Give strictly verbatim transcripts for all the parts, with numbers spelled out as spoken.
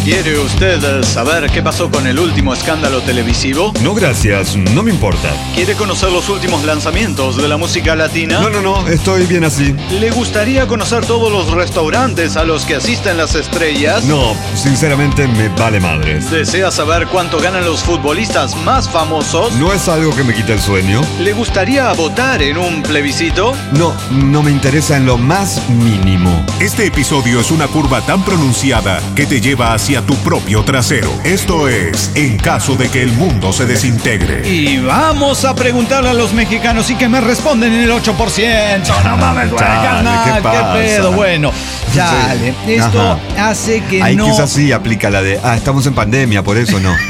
¿Quiere usted saber qué pasó con el último escándalo televisivo? No, gracias, no me importa. ¿Quiere conocer los últimos lanzamientos de la música latina? No, no, no, estoy bien así. ¿Le gustaría conocer todos los restaurantes a los que asisten las estrellas? No, sinceramente me vale madres. ¿Desea saber cuánto ganan los futbolistas más famosos? ¿No es algo que me quite el sueño? ¿Le gustaría votar en un plebiscito? No, no me interesa en lo más mínimo. Este episodio es una curva tan pronunciada que te lleva hacia tu propio trasero. Esto es En caso de que el mundo se desintegre. Y vamos a preguntarle a los mexicanos y que me responden en el ocho por ciento. No mames, güey, carnal, ¿qué pasa? ¿Qué pedo? Bueno, chale. Sí. Esto Ajá. hace que Ay, no... quizás sí aplica la de, ah, estamos en pandemia, por eso no.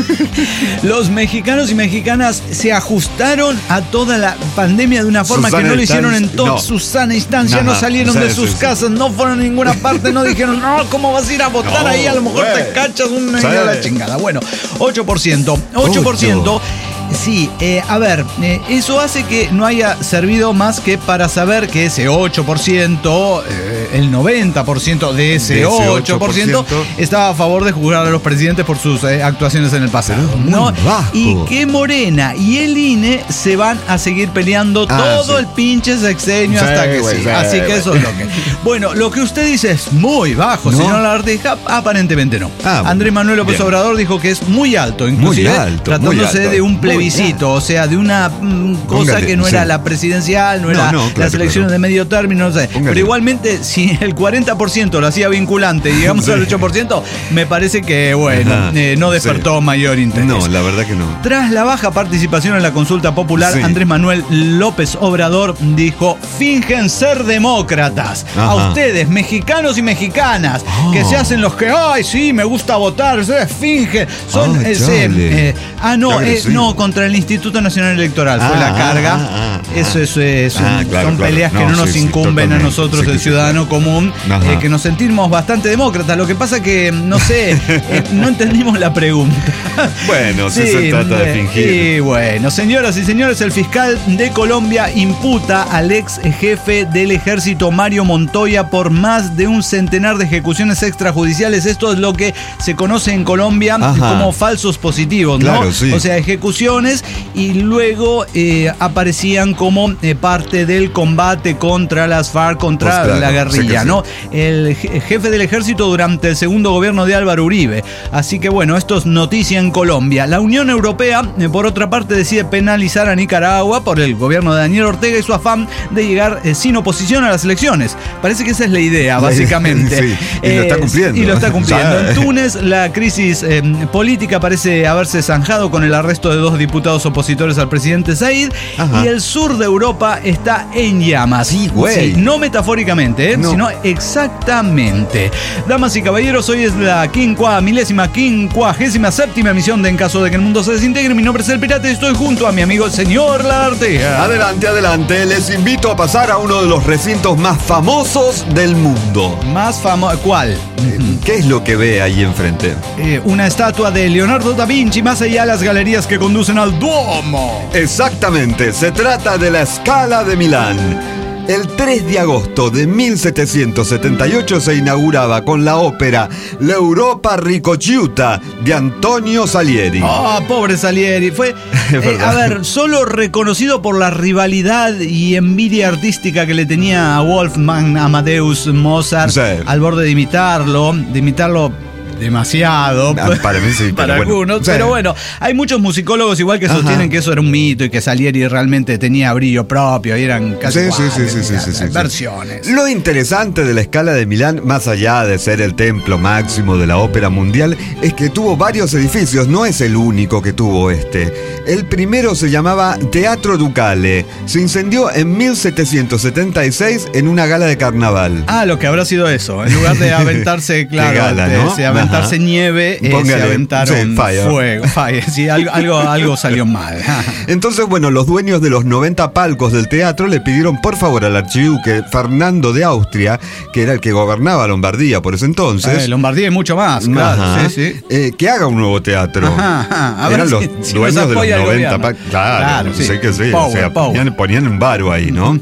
Los mexicanos y mexicanas se ajustaron a toda la pandemia de una forma Susana que no lo hicieron en toda no. su sana instancia. Ajá. No salieron Sí, de sí, sus sí. casas, no fueron a ninguna parte, no dijeron, no, ¿cómo vas a ir a votar No, ahí? A lo mejor güey. te cachas una Sí. idea de la chingada. Bueno, ocho por ciento. ocho por ciento. Ocho. Sí, eh, a ver, eh, eso hace que no haya servido más que para saber que ese ocho por ciento, eh, el noventa por ciento de ese, De ese ocho por ciento, ocho por ciento estaba a favor de juzgar a los presidentes por sus eh, actuaciones en el pasado. Pero es muy ¿no? bajo. Y que Morena y el I N E se van a seguir peleando Ah, todo sí. el pinche sexenio Sí, hasta que güey, sí. sí, Así que güey. eso es lo que... Bueno, lo que usted dice es muy bajo, ¿No? señor Lagartija. Aparentemente no. Ah, bueno. Andrés Manuel López Bien. Obrador dijo que es muy alto, inclusive Muy alto, tratándose muy alto. de un Muy plebiscito, o sea, de una mm, cosa Póngale, que no era sí. la presidencial, no, No, era no, claro, las elecciones claro. de medio término, no sé. Póngale. Pero igualmente, si el cuarenta por ciento lo hacía vinculante, digamos Sí. al ocho por ciento, me parece que, bueno, Ajá. eh, no despertó Sí. mayor interés. No, la verdad que no. Tras la baja participación en la consulta popular, Sí. Andrés Manuel López Obrador dijo: fingen ser demócratas. Ajá. A ustedes, mexicanos y mexicanas, Oh. que se hacen los que, ay, sí, me gusta votar, ustedes fingen. Son, Ay, eh, se- chale. eh, ah, no, Qué eh, agresivo. no, contra el Instituto Nacional Electoral fue Ah, la carga. ah, ah, ah. Eso, eso es, Ah, un- claro, son claro. peleas que No, no nos sí, sí, incumben a totalmente. nosotros, Sí, el sí, ciudadano sí. común, Ajá. eh, que nos sentimos bastante demócratas. Lo que pasa que, no sé, eh, no entendimos la pregunta. Bueno, si se trata de eh, fingir. Y bueno, señoras y señores, el fiscal de Colombia imputa al ex jefe del ejército Mario Montoya por más de un centenar de ejecuciones extrajudiciales. Esto es lo que se conoce en Colombia Ajá. como falsos positivos, ¿no? Claro, sí. O sea, ejecuciones y luego eh, aparecían como eh, parte del combate contra las FARC, contra Pues claro, la sé guerrilla, que sí. ¿no? El je- jefe del ejército durante el segundo gobierno de Álvaro Uribe. Así que bueno, esto es noticia en Colombia. La Unión Europea, eh, por otra parte, decide penalizar a Nicaragua por el gobierno de Daniel Ortega y su afán de llegar eh, sin oposición a las elecciones. Parece que esa es la idea, La idea, básicamente. sí, y lo está cumpliendo. Y lo está cumpliendo. Sí. En Túnez, la crisis eh, política parece haberse zanjado con el arresto de dos diputados opositores al presidente Said. Ajá. Y el sur de Europa está en llamas. Sí, güey. no metafóricamente, ¿eh? No. sino exactamente. Damas y caballeros, hoy es la quincua, milésima, quincuagésima séptima emisión de En caso de que el mundo se desintegre. Mi nombre es El Pirata y estoy junto a mi amigo el señor Lagartija. Adelante, adelante. Les invito a pasar a uno de los recintos más famosos del mundo. Más famoso, ¿cuál? ¿Qué es lo que ve ahí enfrente? Eh, una estatua de Leonardo da Vinci, más allá de las galerías que conducen al Duomo. Exactamente, se trata de la Scala de Milán. El tres de agosto de mil setecientos setenta y ocho se inauguraba con la ópera L'Europa Ricociuta de Antonio Salieri. Ah, pobre Salieri. Fue, Es eh, verdad. a ver, solo reconocido por la rivalidad y envidia artística que le tenía a Wolfgang Amadeus Mozart, Sí. al borde de imitarlo, de imitarlo demasiado. Ah, para mí sí, pero para bueno. algunos. Sí. Pero bueno, hay muchos musicólogos igual que Ajá. sostienen que eso era un mito y que Salieri realmente tenía brillo propio y eran casi Sí, sí, iguales, sí, sí, sí, sí, sí, sí. versiones. Lo interesante de la Scala de Milán, más allá de ser el templo máximo de la ópera mundial, es que tuvo varios edificios, no es el único que tuvo este. El primero se llamaba Teatro Ducale, se incendió en mil setecientos setenta y seis en una gala de carnaval. Ah, lo que habrá sido eso. En lugar de aventarse, claro, gala, este, ¿no? se aventarse Ajá. nieve, eh, se Póngale, aventaron sí, fire. fuego. Fire. Sí, algo, algo, algo salió mal. Entonces, bueno, los dueños de los noventa palcos del teatro le pidieron por favor al archiduque Fernando de Austria, que era el que gobernaba Lombardía por ese entonces, Eh, Lombardía y mucho más, claro. Ajá, Sí, sí. eh, que haga un nuevo teatro. Ajá, ajá. A ver Eran los si- si dueños nos de los apoya el noventa gobierno. palcos. Claro, Claro, sí. sé que sí. Power, o sea, power. ponían, ponían un varo ahí, ¿no?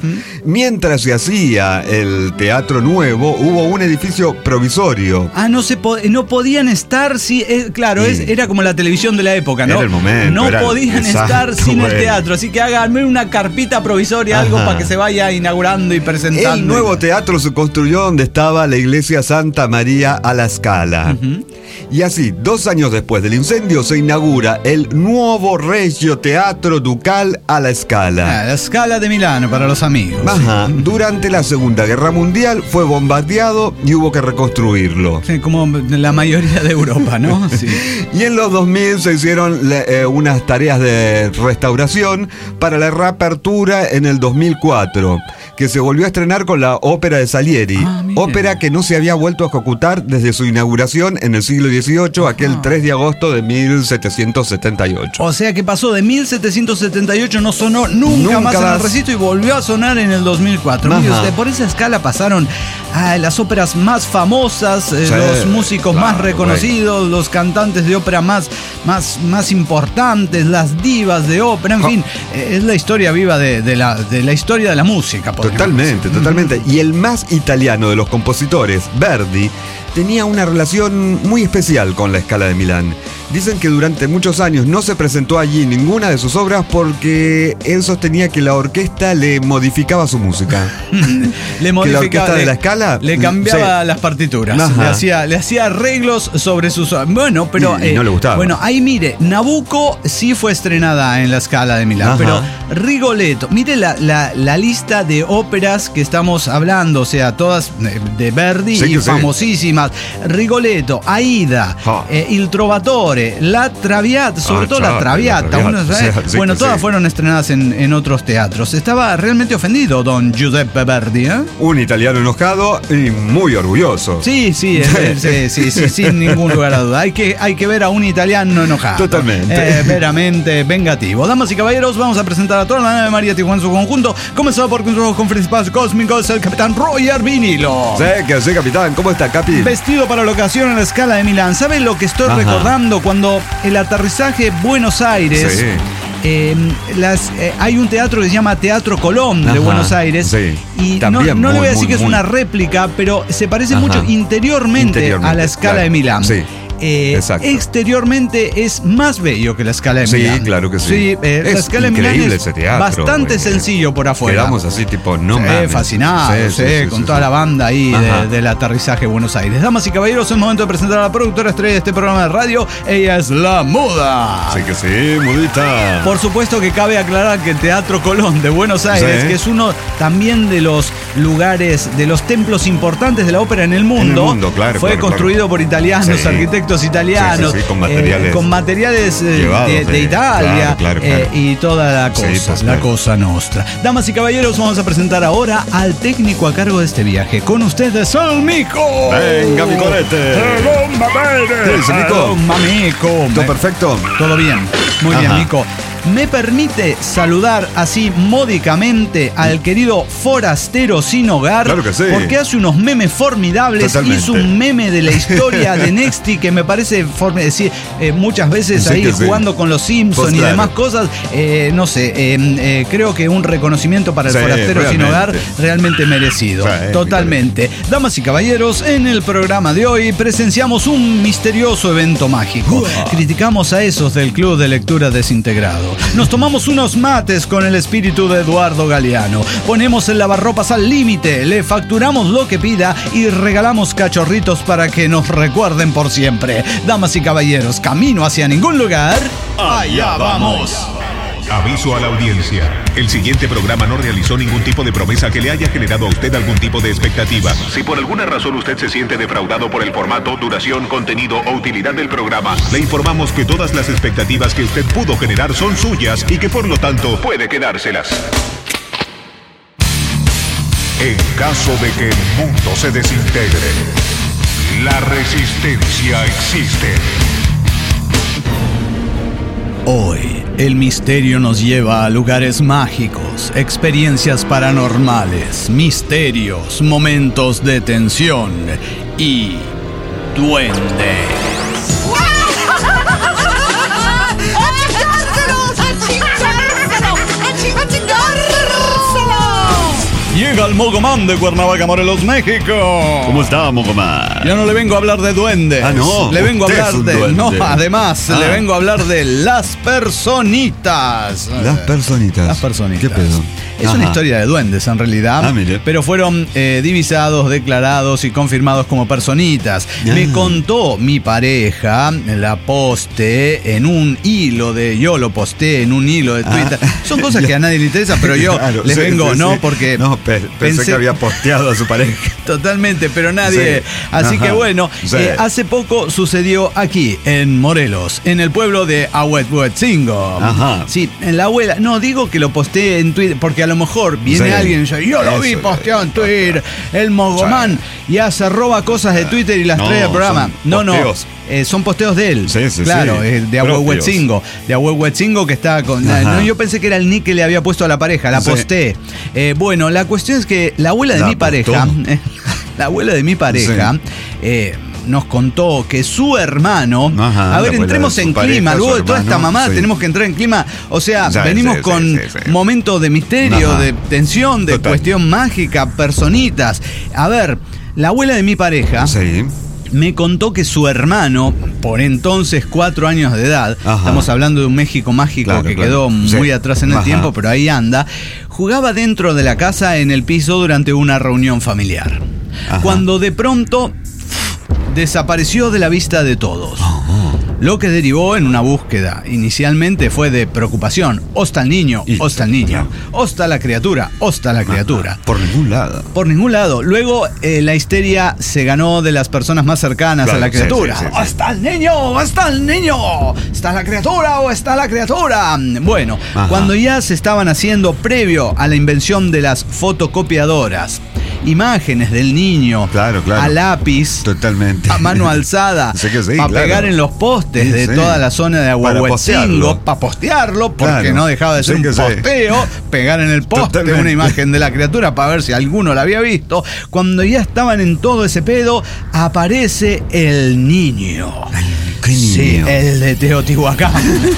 mientras se hacía el Teatro Nuevo, hubo un edificio provisorio. Ah, no se po- no podían estar, sí, eh, claro, Sí. es, era como la televisión de la época, ¿no? Era el momento, no era- podían exacto, estar sin bueno. el teatro, así que háganme una carpita provisoria, algo Ajá. para que se vaya inaugurando y presentando. El nuevo teatro se construyó donde estaba la iglesia Santa María a la Scala. Ujú. Y así, dos años después del incendio, se inaugura el nuevo Regio Teatro Ducal a la Scala. Ah, la Scala de Milano para los amigos. Ajá. Durante la Segunda Guerra Mundial fue bombardeado y hubo que reconstruirlo. Sí, como la mayoría de Europa, ¿no? Sí. Y en los dos mil se hicieron le- eh, unas tareas de restauración para la reapertura en el dos mil cuatro, que se volvió a estrenar con la ópera de Salieri, Ah, mire. ópera que no se había vuelto a ejecutar desde su inauguración en el siglo dieciocho, aquel tres de agosto de mil setecientos setenta y ocho. O sea que pasó de mil setecientos setenta y ocho, no sonó nunca, Nunca más en el más. recinto y volvió a sonar en el dos mil cuatro. Mire Ajá. usted, por esa escala pasaron ah, las óperas más famosas, eh, Sí, los músicos claro, más reconocidos, los cantantes de ópera más, más, más importantes, las divas de ópera, en Ja. fin, eh, es la historia viva de, de la, de la historia de la música. podríamos Totalmente, decir. totalmente. Y el más italiano de los compositores, Verdi, tenía una relación muy especial con la Scala de Milán. Dicen que durante muchos años no se presentó allí ninguna de sus obras porque él sostenía que la orquesta le modificaba su música. Le la modificaba, orquesta de le- la Scala, le cambiaba sí. las partituras, Ajá. le hacía, le hacía arreglos sobre sus. Bueno, pero. Y- y no le gustaba. Bueno, ahí mire, Nabucco sí fue estrenada en la Scala de Milán, Ajá. pero Rigoletto, mire la, la, la lista de óperas que estamos hablando, o sea, todas de, de Verdi Sí, y que sí. famosísimas. Rigoletto, Aida, Ja. eh, Il Trovatore, La Traviata, sobre Ah, todo claro, La Traviata. La uno Traviata, sabe- sí, sí, bueno, que todas sí. fueron estrenadas en, en otros teatros. Estaba realmente ofendido don Giuseppe Verdi, ¿eh? Un italiano enojado y muy orgulloso. Sí, sí, es- es- sí, sí, sí, sin ningún lugar a duda. Hay que, hay que ver a un italiano enojado. Totalmente. Eh, veramente vengativo. Damas y caballeros, vamos a presentar a toda la nave de María Tijuana en su conjunto. Comenzado por nuestros conferencias cósmicos, el capitán Roger Vinilo. Sí, que sí, capitán. ¿Cómo está, Capi? Vestido para la ocasión en la Scala de Milán. ¿Saben lo que estoy Ajá. recordando? Cuando el aterrizaje Buenos Aires. Sí. eh, las, eh, hay un teatro que se llama Teatro Colón de Ajá, Buenos Aires. sí. Y no, También no le muy, voy a decir muy, que es muy. una réplica, pero se parece Ajá. mucho interiormente, Interiormente, a la Scala claro. de Milán. Sí. Eh, Exacto. Exteriormente es más bello que la Scala de Sí, Milán. claro que sí. eh, la Es Scala de Milán increíble es ese teatro, bastante güey. sencillo por afuera. Quedamos así, tipo, no Sí, mames. fascinados, Sí, sí, sí, sí, con sí, toda sí. la banda ahí de- Ajá. del aterrizaje de Buenos Aires. Damas y caballeros, es momento de presentar a la productora estrella de este programa de radio. Ella es La Muda. Sí que sí, mudita. Por supuesto que cabe aclarar que el Teatro Colón de Buenos Aires, Sí. que es uno también de los lugares, de los templos importantes de la ópera en el mundo, mundo, claro, fue claro, construido claro. por italianos, Sí. arquitectos italianos, Sí, sí, sí, con eh, materiales con materiales eh, llevados de, de de- Italia, claro, claro, eh, claro. y toda la cosa, Sí, pues, la claro. cosa nostra. Damas y caballeros, vamos a presentar ahora al técnico a cargo de este viaje. Con ustedes, el Mico. Venga, mi colete. Hello, my baby. ¿Qué dice, Mico? Hello, mamico. ¿Todo Me- perfecto? Todo bien, muy bien, Ajá. Nico. ¿Me permite saludar así módicamente al querido forastero sin hogar? Claro que sí. Porque hace unos memes formidables. Totalmente. Hizo un meme de la historia de Nexty que me parece form- decir, eh, muchas veces Sí ahí que sí. jugando con los Simpsons Pues y claro. demás cosas. Eh, no sé, eh, eh, creo que un reconocimiento para el Sí, forastero sin realmente. hogar realmente merecido. Sí, Totalmente. Damas y caballeros, en el programa de hoy presenciamos un misterioso evento mágico. Criticamos a esos del Club de Lectura Desintegrado. Nos tomamos unos mates con el espíritu de Eduardo Galeano. Ponemos el lavarropas al límite, le facturamos lo que pida y regalamos cachorritos para que nos recuerden por siempre. Damas y caballeros, camino hacia ningún lugar. Allá vamos. Aviso a la audiencia. El siguiente programa no realizó ningún tipo de promesa que le haya generado a usted algún tipo de expectativa. Si por alguna razón usted se siente defraudado por el formato, duración, contenido o utilidad del programa, le informamos que todas las expectativas que usted pudo generar son suyas y que por lo tanto puede quedárselas. En caso de que el mundo se desintegre, la resistencia existe. Hoy, el misterio nos lleva a lugares mágicos, experiencias paranormales, misterios, momentos de tensión y duendes. ¡A chingárselo! ¡A chingárselo! ¡A chingárselo! Y llega el Mogomán de Cuernavaca, Morelos, México. ¿Cómo está, Mogomán? Ya no le vengo a hablar de duendes. Ah, no. Le vengo a hablar es de. duende. No, además, ah. le vengo a hablar de las personitas. Las personitas. Las personitas. ¿Qué pedo? Es Ajá. una historia de duendes, en realidad. Ah, mire. Pero fueron eh, divisados, declarados y confirmados como personitas. Ah. Me contó mi pareja, la poste en un hilo de. Yo lo posté en un hilo de Twitter. Ah. Son cosas que a nadie le interesa, pero yo Claro, les sí, vengo, sí, ¿no? sí. Porque. No, pe- pensé, pensé- que había posteado a su pareja. Totalmente, pero nadie. Sí. Así Ajá. que bueno, Sí. eh, hace poco sucedió aquí, en Morelos, en el pueblo de Ahuehuetzingo. Ajá. Sí, en la abuela. No digo que lo posteé en Twitter, porque a lo mejor viene Sí. alguien y dice, yo lo vi Eso, posteado en Twitter, el Mogomán, ya se roba cosas de Twitter y las No, trae al programa. son No, no. posteos. eh, son posteos de él. Sí, sí, claro, sí. eh, de Propios. Ahuehuetzingo. De Ahuehuetzingo que está con. Ajá. No, yo pensé que era el nick que le había puesto a la pareja, la Sí. posté. Eh, bueno, la cuestión es que la abuela de La mi pareja. postó. La abuela de mi pareja Sí. eh, nos contó que su hermano. Ajá, a la ver, abuela entremos de su en pareja, clima. su Luego de toda esta hermano, mamá sí. tenemos que entrar en clima. O sea, Sí, venimos sí, con sí, sí, sí. momentos de misterio, Ajá. de tensión, de Total. cuestión mágica, personitas. A ver, la abuela de mi pareja. Sí. Me contó que su hermano, por entonces cuatro años de edad, Ajá. estamos hablando de un México mágico Claro, que claro. quedó muy Sí. atrás en el Ajá. tiempo, pero ahí anda, jugaba dentro de la casa en el piso durante una reunión familiar. Ajá. Cuando de pronto desapareció de la vista de todos. Lo que derivó en una búsqueda. Inicialmente fue de preocupación. Osta el niño, Y- osta el niño. claro. Osta la criatura, osta la criatura. Ajá. Por ningún lado. Por ningún lado. Luego eh, la histeria se ganó de las personas más cercanas Claro, a la sí, criatura. sí, sí, sí. ¡Oh, está el niño! ¡Oh, está el niño! ¿Está la criatura o está la criatura? Bueno, Ajá. cuando ya se estaban haciendo, previo a la invención de las fotocopiadoras, imágenes del niño Claro, claro. a lápiz, Totalmente. a mano alzada, Sé que sí, para claro. pegar en los postes Sí, de sí. toda la zona de Para Ahuehuetzingo, postearlo. para postearlo, porque Claro. no dejaba de ser Sí un que sí. posteo, pegar en el poste Totalmente. una imagen de la criatura para ver si alguno la había visto. Cuando ya estaban en todo ese pedo, aparece el niño. ¿Qué Sí, niño? el de Teotihuacán.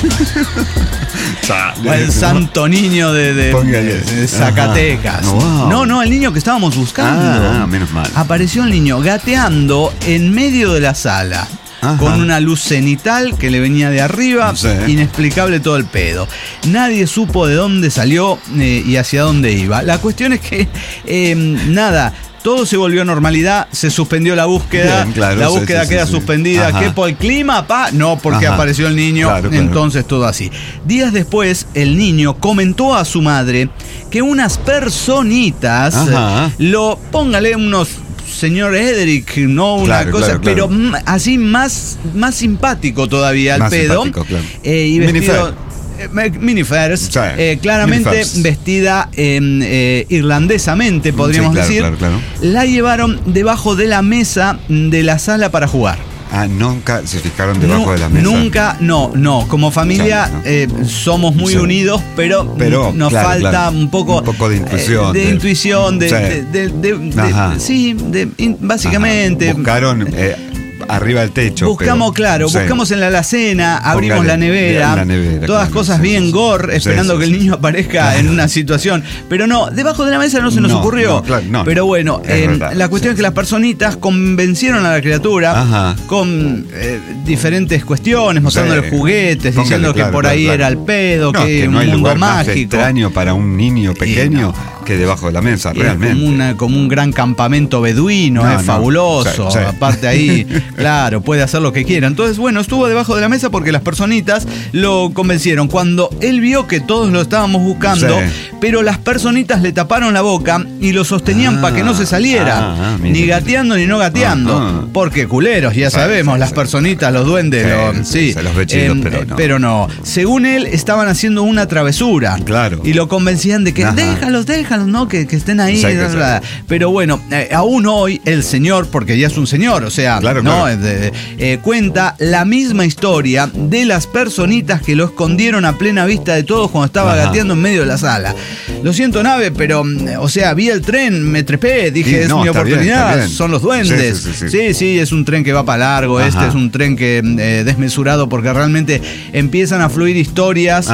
O el santo niño de, de- Póngale. de Zacatecas. Ajá. Wow. No, no, el niño que estábamos buscando. Ah, menos mal. Apareció el niño gateando en medio de la sala. Ajá. Con una luz cenital que le venía de arriba, Sí. inexplicable todo el pedo. Nadie supo de dónde salió eh, y hacia dónde iba. La cuestión es que, eh, nada, todo se volvió a normalidad, se suspendió la búsqueda, Bien, claro, la sí, búsqueda sí, sí, queda sí. suspendida. Ajá. ¿Qué por el clima, pa? No, porque Ajá. apareció el niño, Claro, claro. entonces todo así. Días después, el niño comentó a su madre que unas personitas, Ajá. eh, lo, póngale unos... Señor Edric, no una Claro, cosa, claro, pero claro. mm, así más, más simpático todavía al Más pedo. simpático, claro. Eh, y vestido. Minifer. eh, Minifers, Sí, eh, claramente minifers. vestida eh, eh, irlandesamente, podríamos Sí, claro, decir. claro, claro. La llevaron debajo de la mesa de la sala para jugar. Ah, nunca se fijaron debajo Nu- de la mesa. Nunca, no, no. Como familia Sí, no. eh, somos muy Sí. unidos, pero, Pero, nos claro, falta claro. un poco Un poco de intuición, eh, de, de- intuición, de, Sí. de- de- de- de- Ajá. sí, de- in- básicamente. Ajá. Buscaron eh, arriba del techo. Buscamos, pero- claro, sí. buscamos en la alacena, abrimos Póngale la nevera, en la nevera, todas claro, cosas sí, bien sí, sí. gore, Sí, esperando sí, que el sí. niño aparezca Claro. en una situación. Pero no, debajo de la mesa no se nos No, ocurrió. no, claro, no, Pero no. bueno, Es eh, verdad, la cuestión sí, es que sí. las personitas convencieron a la criatura Ajá. con eh, diferentes cuestiones, mostrándole Sí. juguetes, Póngale, diciendo que claro, por claro, ahí claro. era el pedo, No, que, que un no hay mundo lugar más mágico. extraño para un niño pequeño no. que debajo de la mesa, Es realmente. Como, una- como un gran campamento beduino, No, es no. fabuloso. Sí, sí. Aparte ahí, claro, puede hacer lo que quiera. Entonces, bueno, estuvo debajo de la mesa porque las personitas lo convencieron. Cuando él vio que todos lo estábamos buscando, Sí. pero las personitas le taparon la boca y lo sostenían Ah, para que no se saliera. ah, ah, mire. ni gateando ni no gateando. Ah, ah. Porque culeros, ya Sí, sabemos, sí, las sí. personitas, los duendes, Sí, lo- sí, sí. se los ve chidos, Em, pero eh, no. pero no. Según él, estaban haciendo una travesura. Claro. Y lo convencían de que Ajá. déjalos, déjalos, ¿no? Que, que estén ahí. Sí, que bla, sí. bla. Pero bueno, eh, aún hoy el señor, porque ya es un señor, o sea, Claro, ¿no? claro. Es de- eh, cuenta la misma historia de las personitas que lo escondieron a plena vista de todos cuando estaba Ajá. gateando en medio de la sala. Lo siento, nave, pero, mm, o sea, vi el tren, me trepé, dije, Sí, es no, mi está bien, oportunidad, está bien. son los duendes. Sí, sí, sí, sí. sí, sí, es un tren que va para largo, Ajá. este es un tren que eh, desmesurado porque realmente empiezan a fluir historias Ajá.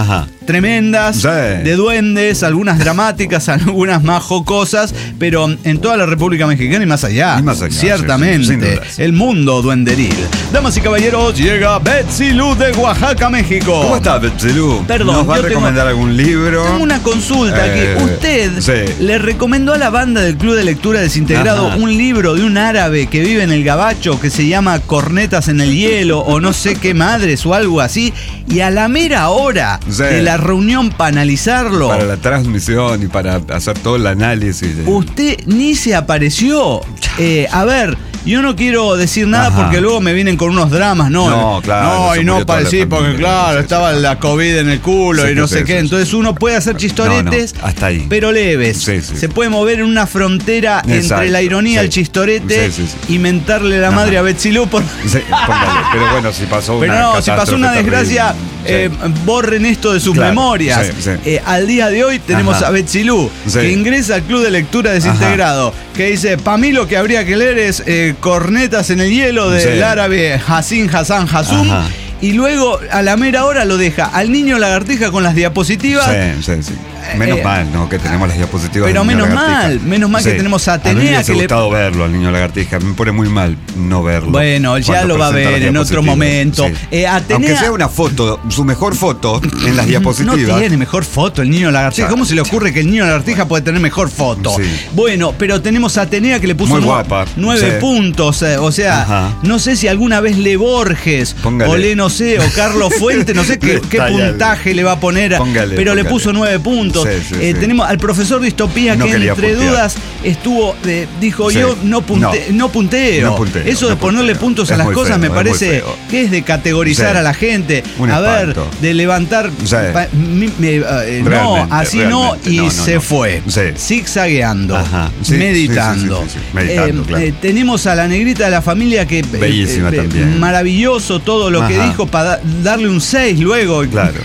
tremendas, Sí. de duendes, algunas dramáticas, algunas más jocosas, pero en toda la República Mexicana y más allá. Y más allá, ciertamente. sí, sí, sin dudas. El mundo duenderil. Damas y caballeros, llega Betsy Lu de Oaxaca, México. ¿Cómo está, Betzelú? Perdón, ¿Nos va a yo tengo- recomendar algún libro? Tengo una consulta Eh, aquí. Usted sí. le recomendó a la banda del Club de Lectura Desintegrado Ajá. un libro de un árabe que vive en el Gabacho que se llama Cornetas en el Hielo o no sé qué madres o algo así, y a la mera hora Sí. de la reunión para analizarlo, Para la transmisión y para hacer todo el análisis. de- usted ni se apareció. Eh, a ver, yo no quiero decir nada Ajá. porque luego me vienen con unos dramas, ¿no? No, claro, No, se y no murió toda la parecí porque, familia, claro, sí, sí, estaba sí. la COVID en el culo Sí, y no sí, sé sí, qué. sí, Entonces uno puede hacer chistoretes, No, no, hasta ahí. pero leves. Sí, sí. Se puede mover en una frontera entre Exacto, la ironía, sí. el chistorete Sí, sí, sí. y mentarle la Ajá. madre a Betsy Lu por... Sí, póngale. Pero bueno, si pasó una Pero no, si pasó una catástrofe desgracia, terrible. eh, Sí. borren esto de sus Claro, memorias. sí, sí. Eh, al día de hoy tenemos Ajá. a Betsy Lu, Sí. que ingresa al Club de Lectura Desintegrado, que dice, para mí lo que habría que leer es eh, Cornetas en el Hielo del Sí. árabe Hassin Hassan Hassum. Ajá. Y luego a la mera hora lo deja al niño lagartija con las diapositivas. Sí, sí, sí. Menos Eh, mal, ¿no? Que tenemos las diapositivas. pero del niño menos lagartija. mal, menos mal que tenemos a A mí me Atenea hubiese que le- gustado verlo al niño lagartija. Me pone muy mal no verlo. Bueno, ya cuando lo va a presenta ver las en otro diapositivas. momento. Sí. Eh, Atenea- Aunque sea una foto, su mejor foto en las diapositivas. No tiene mejor foto el niño lagartija. Chao, ¿Cómo se le ocurre que el niño lagartija puede tener mejor foto? Sí. Bueno, pero tenemos a Atenea que le puso Muy nu- guapa, nueve sí. puntos. eh, o sea, Ajá. no sé si alguna vez Le Borges Póngale. o Le no sé, o Carlos Fuente, no sé qué, qué Está ya. puntaje le va a poner, Póngale, pero le póngale. puso nueve puntos. Sí, sí, Eh, sí. Tenemos al profesor de Distopía No que quería entre puntear. dudas estuvo, eh, dijo Sí. yo no, punte- no. No. punteo. No punteo, Eso de no ponerle punteo. puntos a Es las muy cosas feo, me es muy parece feo. que es de categorizar Sí. a la gente. Un a ver, espanto. de levantar... Sí. pa- mi- me- eh, no, Realmente, así no, realmente. y No, no, se no. fue. Sí. Zigzagueando, Ajá. Sí, meditando. sí, sí, sí, sí. Meditando, Eh, claro. eh, tenemos a la negrita de la familia que... eh, Bellísima eh, también. Maravilloso todo lo que Ajá. dijo para darle un seis luego. Claro.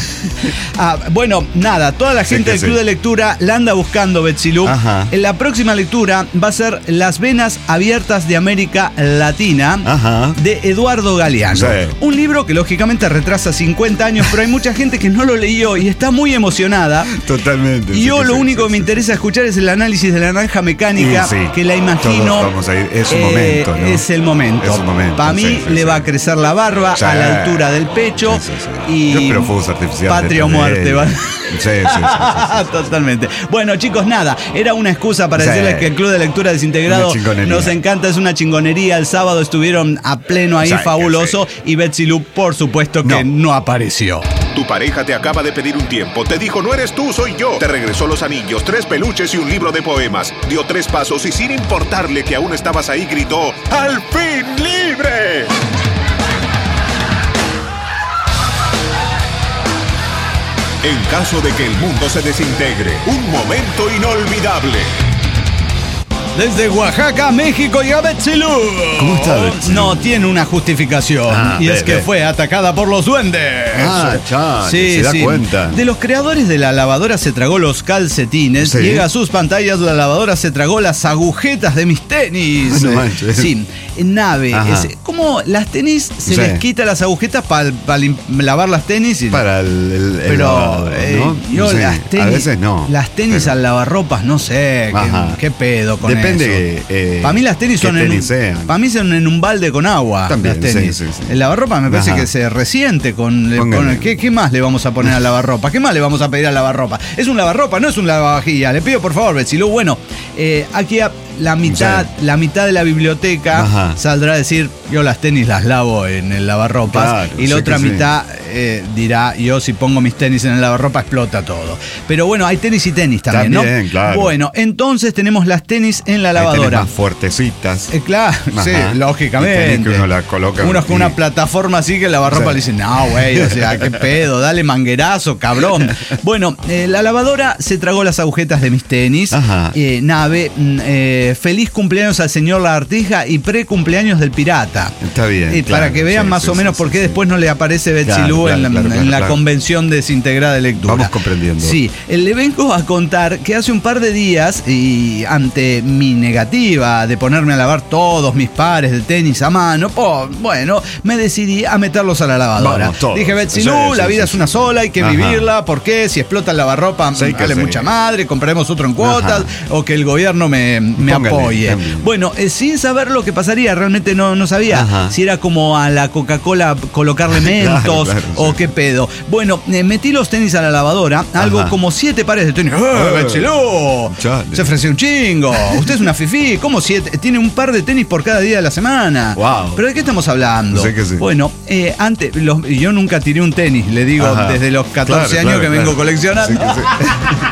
Ah, bueno, nada, toda la Sí, gente que del sí. Club de Lectura la anda buscando, Betsy Lu. Ajá. En la próxima lectura va a ser Las Venas Abiertas de América Latina, Ajá. de Eduardo Galeano. Sí. Un libro que lógicamente retrasa cincuenta años, pero hay mucha gente que no lo leyó y está muy emocionada. Totalmente. Y sí yo que lo sí, único sí, que me sí, interesa escuchar es el análisis de la naranja mecánica, Y sí, que la imagino. todos vamos a ir. Es un eh, momento, ¿no? Es el momento. Es un momento, Para mí sí, sí, le sí. va a crecer la barba Sí. a la altura del pecho. Sí, sí, sí. Y Yo espero fuegos artificiales patria o detrás de muerte. él. ¿va? Sí, sí, sí, sí, sí. Totalmente. Bueno, chicos, nada, era una excusa para Sí. decirles que el Club de Lectura Desintegrado Una chingonería. nos encanta, es una chingonería. El sábado estuvieron a pleno ahí, Sí, que fabuloso. Y Betsy Lu, por supuesto, que no, No. apareció. Tu pareja te acaba de pedir un tiempo. Te dijo, no eres tú, soy yo. Te regresó los anillos, tres peluches y un libro de poemas. Dio tres pasos y sin importarle que aún estabas ahí, gritó, ¡al fin libre! En caso de que el mundo se desintegre, un momento inolvidable. Desde Oaxaca, México, llega Betsy Lu. ¿Cómo está Betsy Lu? No tiene una justificación. Ah, y ve, es que ve. fue atacada por los duendes. Ah, chale, se da cuenta. De los creadores de la lavadora se tragó los calcetines. Sí. Llega a sus pantallas, la lavadora se tragó las agujetas de mis tenis. No manches. Sí, nave. Ajá. Es, como las tenis se Sí. les quita las agujetas para lavar las tenis. Y, Para el, el- el pero lavado, eh, ¿no? yo No sé, las tenis, a veces no. Las tenis Pero- al lavarropas, no sé, Ajá. qué, qué pedo con Depende, eso. eh, para mí las tenis qué son en, tenis sean. para mí son en un balde con agua. También, las tenis. sí, sí, sí. El lavarropa me parece Ajá. que se resiente con, Póngale. con- ¿qué, ¿qué más le vamos a poner al lavarropa? ¿Qué más le vamos a pedir al lavarropa? Es un lavarropa, no es un lavavajilla. Le pido por favor, Betsy Lu. Bueno, eh, aquí a la mitad, Sí. la mitad de la biblioteca Ajá. saldrá a decir yo las tenis las lavo en el lavarropas, Claro, y la sí otra que sí. mitad eh, dirá yo si pongo mis tenis en el lavarropa explota todo. Pero bueno, hay tenis y tenis también, También, ¿no? claro. Bueno, entonces tenemos las tenis en la Ahí tenés lavadora. más fuertecitas. Eh, claro, Ajá. sí, Y lógicamente. tenés que uno la coloca Unos con y- una plataforma así que el lavarropa Sí. le dice, no, güey, o sea, qué pedo, dale manguerazo, cabrón. Bueno, eh, la lavadora se tragó las agujetas de mis tenis. Ajá. Eh, nave, mm, eh, eh, feliz cumpleaños al señor Lagartija y pre-cumpleaños del pirata. Está bien. Eh, claro, para que vean sí, más sí, o menos sí, por qué sí, después sí. no le aparece Betsy Claro, Lou claro, en la, claro, en claro, la claro. convención desintegrada de lectura. Vamos comprendiendo. Sí, eh, le vengo a contar que hace un par de días, y ante mi negativa de ponerme a lavar todos mis pares de tenis a mano, pues, bueno, me decidí a meterlos a la lavadora. Vamos, todos. Dije, Betsy Sí, Lou, sí, la vida sí, es una sí. sola, hay que Ajá. vivirla. ¿Por qué? Si explota el lavarropa, Sí, que vale sí. mucha madre, compraremos otro en cuotas, Ajá. o que el gobierno me, me Póngale, apoye. también. Bueno, eh, sin saber lo que pasaría, realmente no, no sabía Ajá. si era como a la Coca-Cola colocarle mentos claro, o sí. qué pedo. Bueno, eh, metí los tenis a la lavadora, algo Ajá. como siete pares de tenis. ¡Eh, Eh, Betsy Lou! chale. Se ofreció un chingo. Usted es una fifí. ¿Cómo siete? Tiene un par de tenis por cada día de la semana. Wow. ¿Pero de qué estamos hablando? Sí que sí. Bueno, eh, antes, los- yo nunca tiré un tenis, le digo, Ajá. desde los catorce Claro, años claro, que vengo claro. coleccionando. Sí que sí.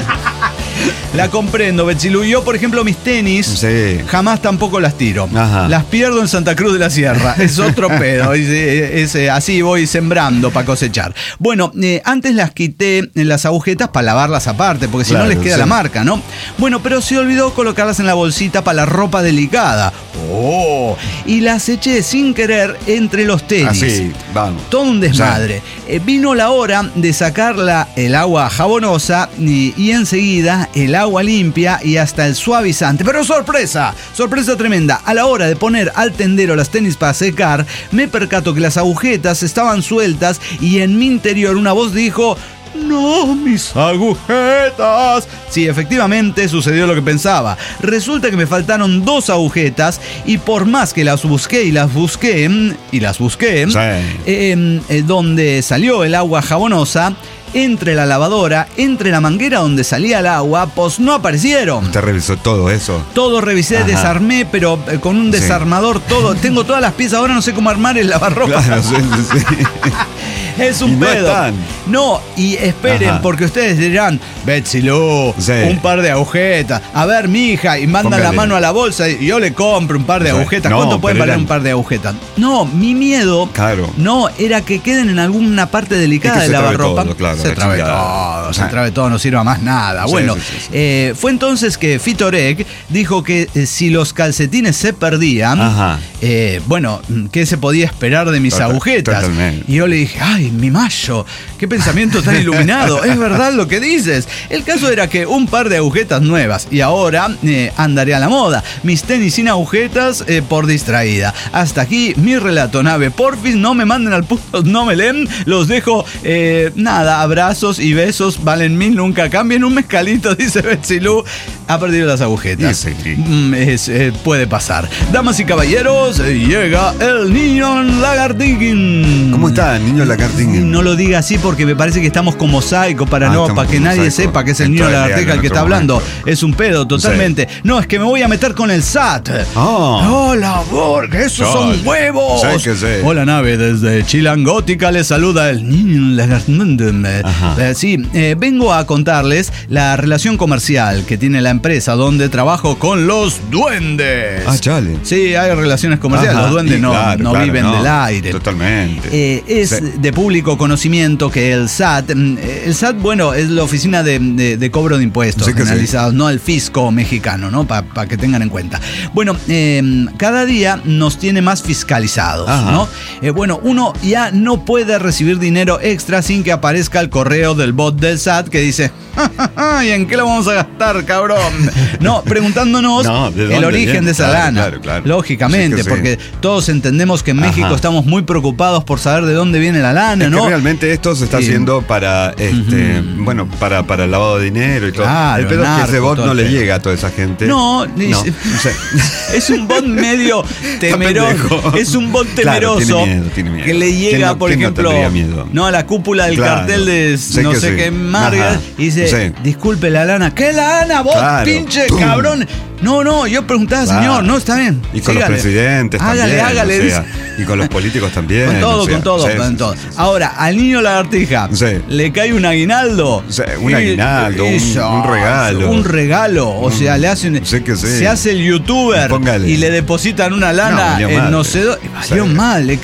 La comprendo, Betsy Lou. Yo, por ejemplo, mis tenis Sí. jamás tampoco las tiro. Ajá. Las pierdo en Santa Cruz de la Sierra. Es otro pedo. Es, es, es, así voy sembrando para cosechar. Bueno, eh, antes las quité en las agujetas para lavarlas aparte, porque si Claro, no les queda sí. la marca, ¿no? Bueno, pero se olvidó colocarlas en la bolsita para la ropa delicada. ¡Oh! Y las eché sin querer entre los tenis. Así, vamos. Todo un desmadre. Eh, vino la hora de sacarla el agua jabonosa y, y enseguida el agua limpia y hasta el suavizante. Pero sorpresa, sorpresa tremenda. A la hora de poner al tendero las tenis para secar, me percato que las agujetas estaban sueltas y en mi interior una voz dijo: ¡no, mis agujetas! Sí, efectivamente sucedió lo que pensaba. Resulta que me faltaron dos agujetas y por más que las busqué y las busqué mm, y las busqué, Sí. eh, eh, donde salió el agua jabonosa, entre la lavadora, entre la manguera donde salía el agua, pues no aparecieron. Usted revisó todo eso. Todo revisé, Ajá. desarmé, pero eh, con un Sí. desarmador todo. Tengo todas las piezas, ahora no sé cómo armar el lavarropa. Claro, sí, sí, sí. Es un Y no pedo. están. No, y esperen, Ajá. porque ustedes dirán, Betsy Lou, Sí. un par de agujetas. A ver, mija, y mandan Póngale. la mano a la bolsa y yo le compro un par de Sí. agujetas. No, ¿Cuánto pueden pero valer eran- un par de agujetas? No, mi miedo Claro. no era que queden en alguna parte delicada Es que del se trabe lavarropa. todo, claro, se la trabe chingada. todo, se Ah. trabe todo, no sirva más nada. Sí, Bueno, sí, sí, sí. eh, fue entonces que Fitorek dijo que eh, si los calcetines se perdían, Ajá. eh, bueno, ¿qué se podía esperar de mis Total- agujetas? totalmente. Y yo le dije, ay, mi mayo, qué pensamiento tan iluminado, es verdad lo que dices. El caso era que un par de agujetas nuevas y ahora eh, andaré a la moda. Mis tenis sin agujetas eh, por distraída. Hasta aquí mi relato, nave. Porfis, no me manden al puto, no me leen. Los dejo, eh, nada, abrazos y besos valen mil, nunca cambien. Un mezcalito, dice Betsy Lou. Ha perdido las agujetas. Sí, sí. Mm, es, eh, puede pasar. Damas y caballeros, eh, llega el niño Lagartiguín. ¿Cómo está, niño Lagartiguín? No lo diga así porque me parece que estamos como mosaico para Ah, no, estamos para que como nadie mosaico. sepa que es el Esto niño es Lagartija legal el que en está otro hablando. momento. Es un pedo, totalmente. No, es que me voy a meter con el S A T. Ah. Hola, Borg, esos son Chale. huevos. Sí que sí. Hola, nave, desde Chilangótica les saluda el niño Lagartiguín. Ajá. Eh, sí, eh, vengo a contarles la relación comercial que tiene la empresa donde trabajo con los duendes. Ah, chale. Sí, hay relaciones comerciales. Ajá. Los duendes Y no, claro, no claro, viven no. del aire. Totalmente. Eh, es Sí. de público conocimiento que el S A T, mm, el S A T, bueno, es la oficina de, de- de cobro de impuestos Sí que sí. generalizados, no el fisco mexicano, ¿no? Para que tengan en cuenta. Bueno, eh, cada día nos tiene más fiscalizados, Ajá. ¿no? Eh, bueno, uno ya no puede recibir dinero extra sin que aparezca el correo del bot del S A T que dice, "Ja, ja, ja, ¿y en qué lo vamos a gastar, cabrón?" No, preguntándonos No, ¿de el dónde origen viene? de esa Claro, lana. claro, claro. Lógicamente, Sí que sí. porque todos entendemos que en México Ajá. estamos muy preocupados por saber de dónde viene la lana, Es ¿no? que realmente esto se está Sí. haciendo para, este, bueno, para, para el lavado de dinero y todo. Claro, el pedo es que ese narco, bot todo no el le pedo. llega a toda esa gente. No, ni- no. O sea, Es un bot medio temeroso. pendejo. Es un bot Claro, temeroso tiene miedo, tiene miedo. que le ¿Quién llega, no- por quién no ejemplo, tendría miedo? no, a la cúpula del Claro. cartel de Sé no que sé sí. qué marca Ajá. y dice, Sí. disculpe la lana. ¿Qué lana? Vos, Claro. pinche Pum. cabrón. No, no, yo preguntaba, Claro. señor, no, está bien. Y con sígale. los presidentes Hágale, también. hágale, o sea, dice. y con los políticos también. Con todo, o sea, con todo, sí, con sí, todo. sí, sí. Ahora, al niño lagartija Sí. le cae un aguinaldo. Sí, un Y- aguinaldo, un- eso, un regalo. Un regalo. O sea, le hacen. Sí que sí. Se hace el youtuber Póngale. y le depositan una No, lana valió en mal. no sé dónde. Valió Sí. mal, le cae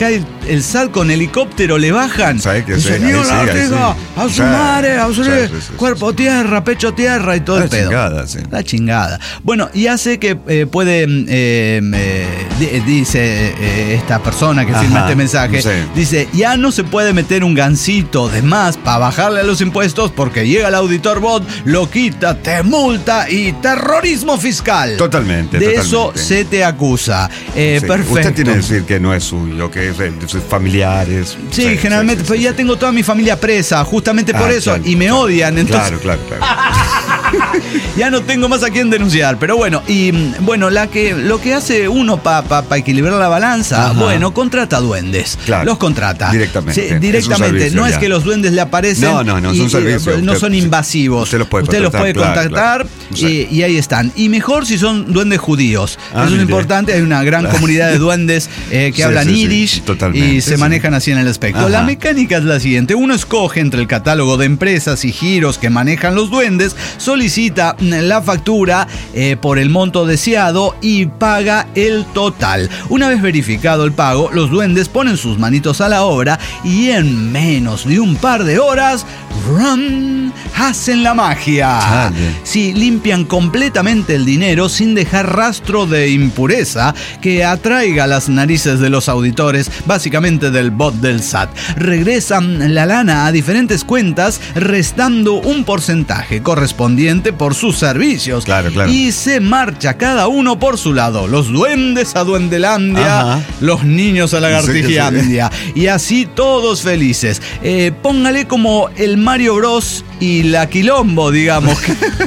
el S A D con helicóptero le bajan. ¿Sabes qué? Dice, Sí, Niño ahí sí, Lagartija, ahí sí. a su Sí, madre, a su sí, sí, sí, cuerpo sí. tierra, pecho tierra y todo La el pedo. chingada, sí. La chingada. Bueno, y hace que eh, puede, eh, eh, di- dice eh, esta persona que Ajá, firma este mensaje, sí. dice, ya no se puede meter un gancito de más para bajarle a los impuestos porque llega el auditor bot, lo quita, te multa y terrorismo fiscal. Totalmente, De totalmente. eso se te acusa. Eh, Sí. Perfecto. Usted tiene que decir que no es suyo, que es de sus familiares. Sí, generalmente, sí, pues sí, ya sí. tengo toda mi familia presa, justamente por Ah, eso, claro, y me claro. odian, entonces Claro, claro, claro. ya no tengo más a quién denunciar. Pero bueno, y mm, bueno, la que, lo que hace uno para pa, pa equilibrar la balanza, Ajá. bueno, contrata duendes. Claro. Los contrata. Directamente. Sí, Es un directamente. servicio no es ya. que los duendes le aparecen. No, no, no, es y- un y, servicio. no Usted- son invasivos. usted los puede Usted los puede contactar, claro, contactar claro. Sí. y, y ahí están. Y mejor si son duendes judíos. Ah, Eso es mire. importante. Hay una gran comunidad de duendes eh, que Sí, hablan sí, sí, yiddish totalmente, y se sí. manejan así en el aspecto. Ajá. La mecánica es la siguiente. Uno escoge entre el catálogo de empresas y giros que manejan los duendes, solicita la factura eh, por el monto deseado y paga el total. Una vez verificado el pago, los duendes ponen sus manitos a la obra y en menos de un par de horas, ¡rum!, hacen la magia. Chale. Sí, limpian completamente el dinero sin dejar rastro de impureza que atraiga las narices de los auditores, básicamente del bot del S A T. Regresan la lana a diferentes cuentas, restando un porcentaje correspondiente por sus servicios. Claro, claro. Y se marcha cada uno por su lado. Los duendes a Duendelandia, Ajá. los niños a Sí, que sí. Lagartijiandia. Y así todos felices. Eh, póngale como el Mario Bros y la Quilombo, digamos.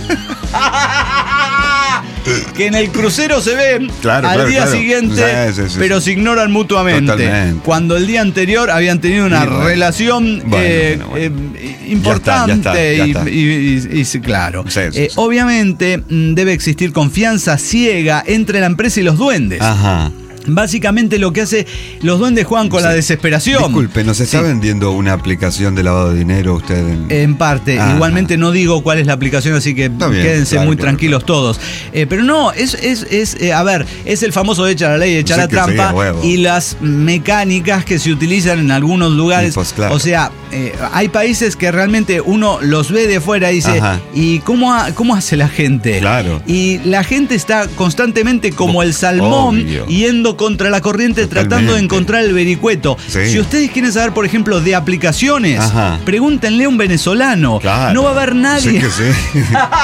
Que en el crucero se ven Claro, al claro, día claro. siguiente, Sí, sí, sí, pero sí. se ignoran mutuamente. Totalmente. Cuando el día anterior habían tenido una Y bueno. relación Bueno, eh, bueno, bueno. eh, importante Ya está, ya está, ya y- está. y, y- y sí, claro. Sí, sí, Eh, sí. Obviamente mm, debe existir confianza ciega entre la empresa y los duendes. Ajá. Básicamente lo que hace, los duendes juegan con Sí. la desesperación. Disculpe, ¿nos está Sí. vendiendo una aplicación de lavado de dinero usted? En... En parte, Ajá. igualmente no digo cuál es la aplicación, así que Está bien, quédense claro, muy claro, tranquilos todos. Eh, pero no, es, es, es eh, a ver, es el famoso echa la ley, echa Sí la que sí, trampa a huevo. y las mecánicas que se utilizan en algunos lugares. Y pues, claro. O sea, eh, hay países que realmente uno los ve de afuera y dice, Ajá. ¿y cómo, ha- cómo hace la gente? Claro. Y la gente está constantemente como el salmón Obvio. yendo contra la corriente tratando de Totalmente. encontrar el vericueto. Sí. Si ustedes quieren saber, por ejemplo, de aplicaciones, Ajá. pregúntenle a un venezolano. Claro. No va a haber nadie Sí que sí.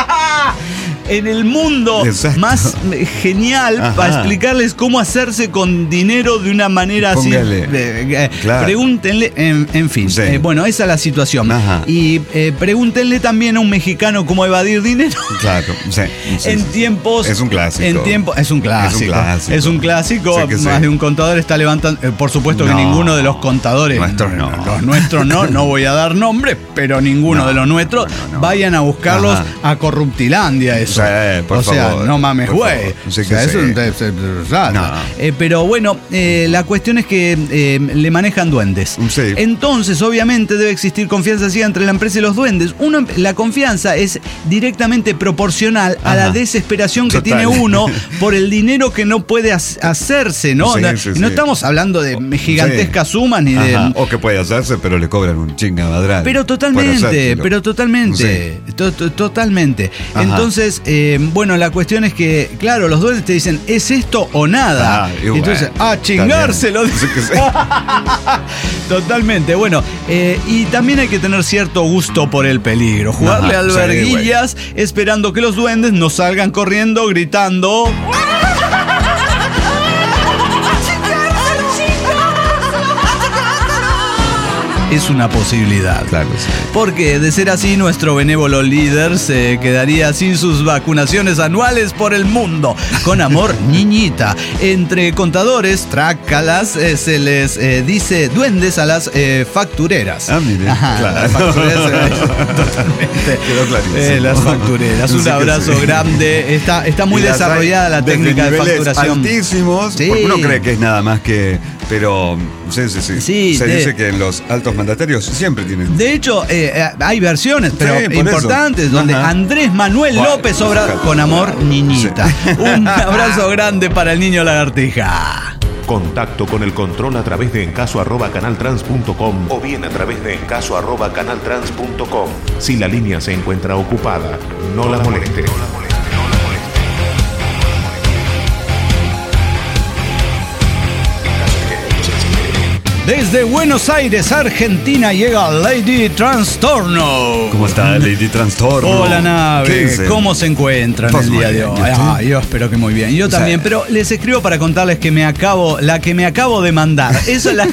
en el mundo Exacto. más genial Ajá. para explicarles cómo hacerse con dinero de una manera Póngale. así. Eh, eh, Claro. Pregúntenle, en, en fin. Sí. Eh, bueno, esa es la situación. Ajá. Y eh, pregúntenle también a un mexicano cómo evadir dinero. Claro, sí, sí, En sí. tiempos. Es un clásico. En tiempo, es un clásico. Es un clásico. Es un clásico. Sí que sí. Más de un contador está levantando. eh, por supuesto que No. ninguno de los contadores. Nuestros no. Los nuestros no. No voy a dar nombres, pero ninguno No, de los nuestros. no, no. Vayan a buscarlos Ajá. a Corruptilandia, eso. Sí, por o sea, favor, no mames, por güey. favor. Sí O que sea, sí. eso es un- es- es- es rata. No. Eh, pero bueno, eh, la cuestión es que eh, le manejan duendes. Sí. Entonces, obviamente, debe existir confianza ciega entre la empresa y los duendes. Uno, la confianza es directamente proporcional a la Ajá. desesperación que Total. tiene uno por el dinero que no puede ha- hacerse, ¿no? Sí, no sí, y no sí. estamos hablando de gigantescas Sí. sumas ni de. Ajá. O que puede hacerse, pero le cobran un chingamadral. Pero por totalmente, hacérselo. pero totalmente, to- to- totalmente. Ajá. Entonces, eh, bueno, la cuestión es que, claro, los duendes te dicen, ¿es esto o nada? Ah, y Y entonces, bueno, a chingárselo. está bien. Sí que sí. Totalmente, bueno, eh, y también hay que tener cierto gusto por el peligro. Jugarle Ajá, al sí, verguillas esperando que los duendes no salgan corriendo gritando. Es una posibilidad. Claro, sí. Porque de ser así, nuestro benévolo líder se quedaría sin sus vacunaciones anuales por el mundo. Con amor, niñita. Entre contadores, trácalas, eh, se les eh, dice duendes a las eh, factureras. Ah, mire, Ajá, claro. las factureras. eh, totalmente. Quedó clarísimo. Eh, las factureras. Un Sí que abrazo sí. grande. Está, está muy Y las desarrollada hay la desde técnica de niveles facturación. altísimos, Sí. porque uno cree que es nada más que... Pero sí, sí, sí. Sí, Se de- dice que los altos mandatarios siempre tienen... De hecho, eh, eh, hay versiones, pero Sí, por importantes, eso. donde Ajá. Andrés Manuel Bueno, López obra fíjate. con amor, niñita. Sí. Un abrazo grande para el niño lagartija. Contacto con el control a través de encaso arroba canaltrans punto com o bien a través de encaso arroba canaltrans punto com. Si la línea se encuentra ocupada, no la moleste. Desde Buenos Aires, Argentina, llega Lady Trastorno. ¿Cómo está Lady Trastorno? Hola, nave. ¿Cómo se encuentran el día de hoy? Ah, yo espero que muy bien. Yo también, pero les escribo para contarles que me acabo, la que me acabo de mandar. Eso es la...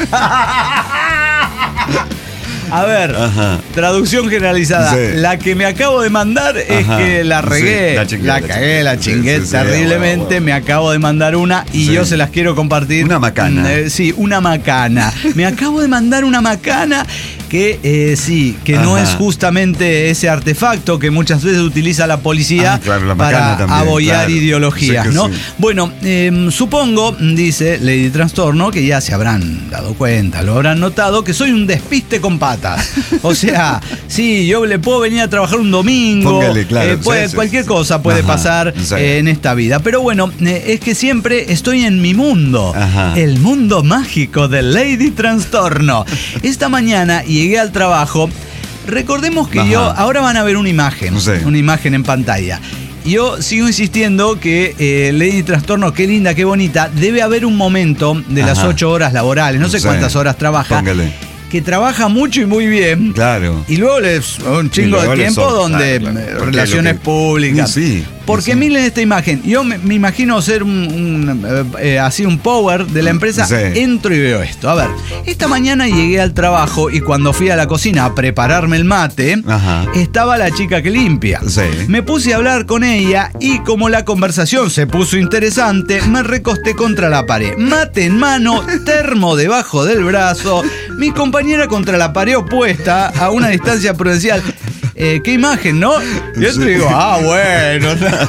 A ver, ajá. Traducción generalizada. Sí. La que me acabo de mandar es ajá. que la regué, sí, la, chingué, la, la cagué, la chingué sí, sí, terriblemente. Sí, bueno, bueno. Me acabo de mandar una y sí. yo se las quiero compartir. Una macana. Eh, sí, una macana. Me acabo de mandar una macana que eh, sí, que ajá. no es justamente ese artefacto que muchas veces utiliza la policía ah, claro, la para también, abollar claro. ideologías, sí ¿no? Sí. Bueno, eh, supongo, dice Lady Trastorno, que ya se habrán dado cuenta, lo habrán notado, que soy un despiste con patas. O sea, sí, yo le puedo venir a trabajar un domingo, Póngale, claro, eh, puede, sí, cualquier sí, cosa puede ajá, pasar sí. eh, en esta vida. Pero bueno, eh, es que siempre estoy en mi mundo, ajá. el mundo mágico de Lady Trastorno. Esta mañana llegué al trabajo. Recordemos que ajá. yo, ahora van a ver una imagen, sí. una imagen en pantalla. Yo sigo insistiendo que eh, Lady Trastorno, qué linda, qué bonita, debe haber un momento de ajá. las ocho horas laborales, no sé sí. cuántas horas trabaja. Póngale. Que trabaja mucho y muy bien. Claro. Y luego les un chingo de tiempo son, donde claro, claro. relaciones que, públicas. Sí. Porque sí. miren esta imagen. Yo me, me imagino ser un, un eh, así un power de la empresa. Sí. Entro y veo esto. A ver, esta mañana llegué al trabajo y cuando fui a la cocina a prepararme el mate, ajá. estaba la chica que limpia. Sí. Me puse a hablar con ella y como la conversación se puso interesante, me recosté contra la pared. Mate en mano, termo debajo del brazo, mi compañera contra la pared opuesta a una distancia prudencial. Eh, qué imagen, ¿no? Yo te digo, ah, bueno.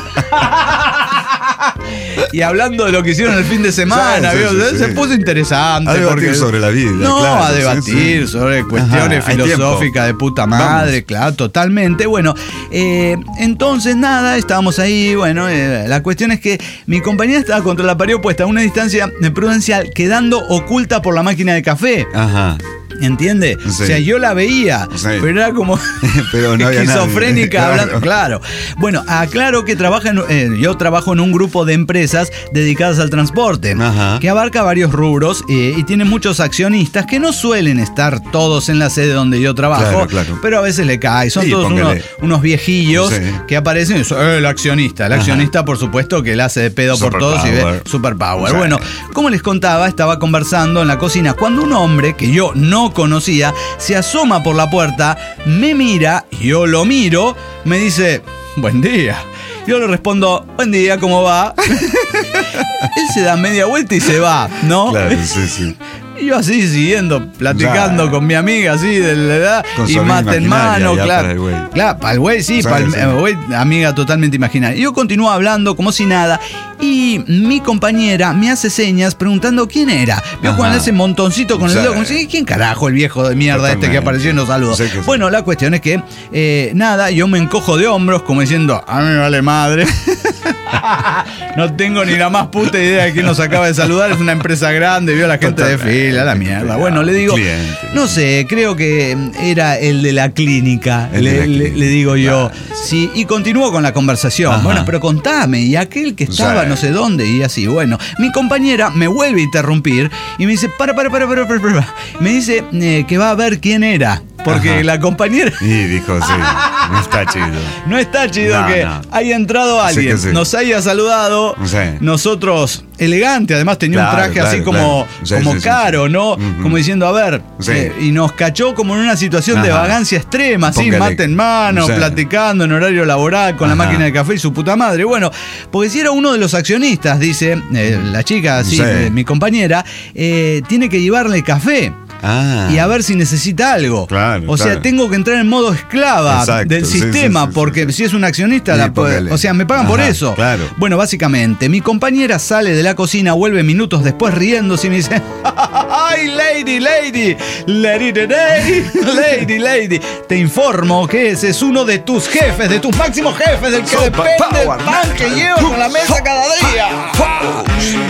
Y hablando de lo que hicieron el fin de semana, sí, sí, sí, se sí. puso interesante. A debatir porque, sobre la vida. No, claro, a debatir sí, sí. sobre cuestiones ajá, filosóficas de puta madre, Vamos. claro, totalmente. Bueno, eh, entonces nada, estábamos ahí. Bueno, eh, la cuestión es que mi compañera estaba contra la pared opuesta a una distancia prudencial, quedando oculta por la máquina de café. Ajá. ¿Entiende? Sí. O sea, yo la veía, sí. pero era como pero no esquizofrénica hablando. Claro. Bueno, aclaro que trabaja en, eh, yo trabajo en un grupo de empresas dedicadas al transporte, ajá. que abarca varios rubros eh, y tiene muchos accionistas que no suelen estar todos en la sede donde yo trabajo, claro, claro. pero a veces le cae. Son sí, todos unos, unos viejillos sí. que aparecen y son eh, el accionista. El ajá. accionista, por supuesto, que la hace de pedo super por todos power. y ve superpower. Sí. Bueno, como les contaba, estaba conversando en la cocina cuando un hombre que yo no conocía se asoma por la puerta, me mira, yo lo miro, me dice, buen día. Yo le respondo, buen día, ¿cómo va? Él se da media vuelta y se va, ¿no? Claro, sí, sí. Y yo así siguiendo, platicando ya. con mi amiga así de la edad con y mate en mano, claro. Para el güey. Claro, para el güey sí, para el sí. güey, amiga totalmente imaginaria. Yo continúo hablando como si nada y mi compañera me hace señas preguntando quién era. Veo cuando hace montoncito con sí. el dedo, como si, ¿quién carajo el viejo de mierda totalmente. este que apareció y nos saludó? Sí bueno, la cuestión es que, eh, nada, yo me encojo de hombros como diciendo, a mí me vale madre. No tengo ni la más puta idea de quién nos acaba de saludar. Es una empresa grande, vio a la gente de fila, la mierda. Bueno, le digo, no sé, creo que era el de la clínica, le, de la clínica. Le, le digo yo. Claro. Sí, y continúo con la conversación. Ajá. Bueno, pero contame, y aquel que estaba sí. no sé dónde, y así. Bueno, mi compañera me vuelve a interrumpir y me dice, para, para, para, para, para, para. Me dice eh, que va a ver quién era. Porque ajá. la compañera... Y dijo, sí, no está chido. No está chido no, que no. haya entrado alguien, sí sí. nos haya saludado, sí. nosotros, elegante, además tenía claro, un traje claro, así como, claro. sí, como sí, caro, sí. ¿no? Uh-huh. Como diciendo, a ver, sí. eh, y nos cachó como en una situación ajá. de vagancia extrema, así, mate en mano, sí. platicando en horario laboral con ajá. la máquina de café y su puta madre. Bueno, porque si era uno de los accionistas, dice eh, la chica, así, sí. eh, mi compañera, eh, tiene que llevarle café. Ah. Y a ver si necesita algo. Claro, o sea, claro. tengo que entrar en modo esclava Exacto, del sí, sistema, sí, sí, porque sí. si es un accionista, sí, la puede, o sea, me pagan Ajá, por eso. Claro. Bueno, básicamente, mi compañera sale de la cocina, vuelve minutos después riéndose y me dice, ¡ay, lady, lady! Lady, lady, lady, lady. Te informo que ese es uno de tus jefes, de tus máximos jefes, del que Super depende power, el pan que llevas a la mesa cada día.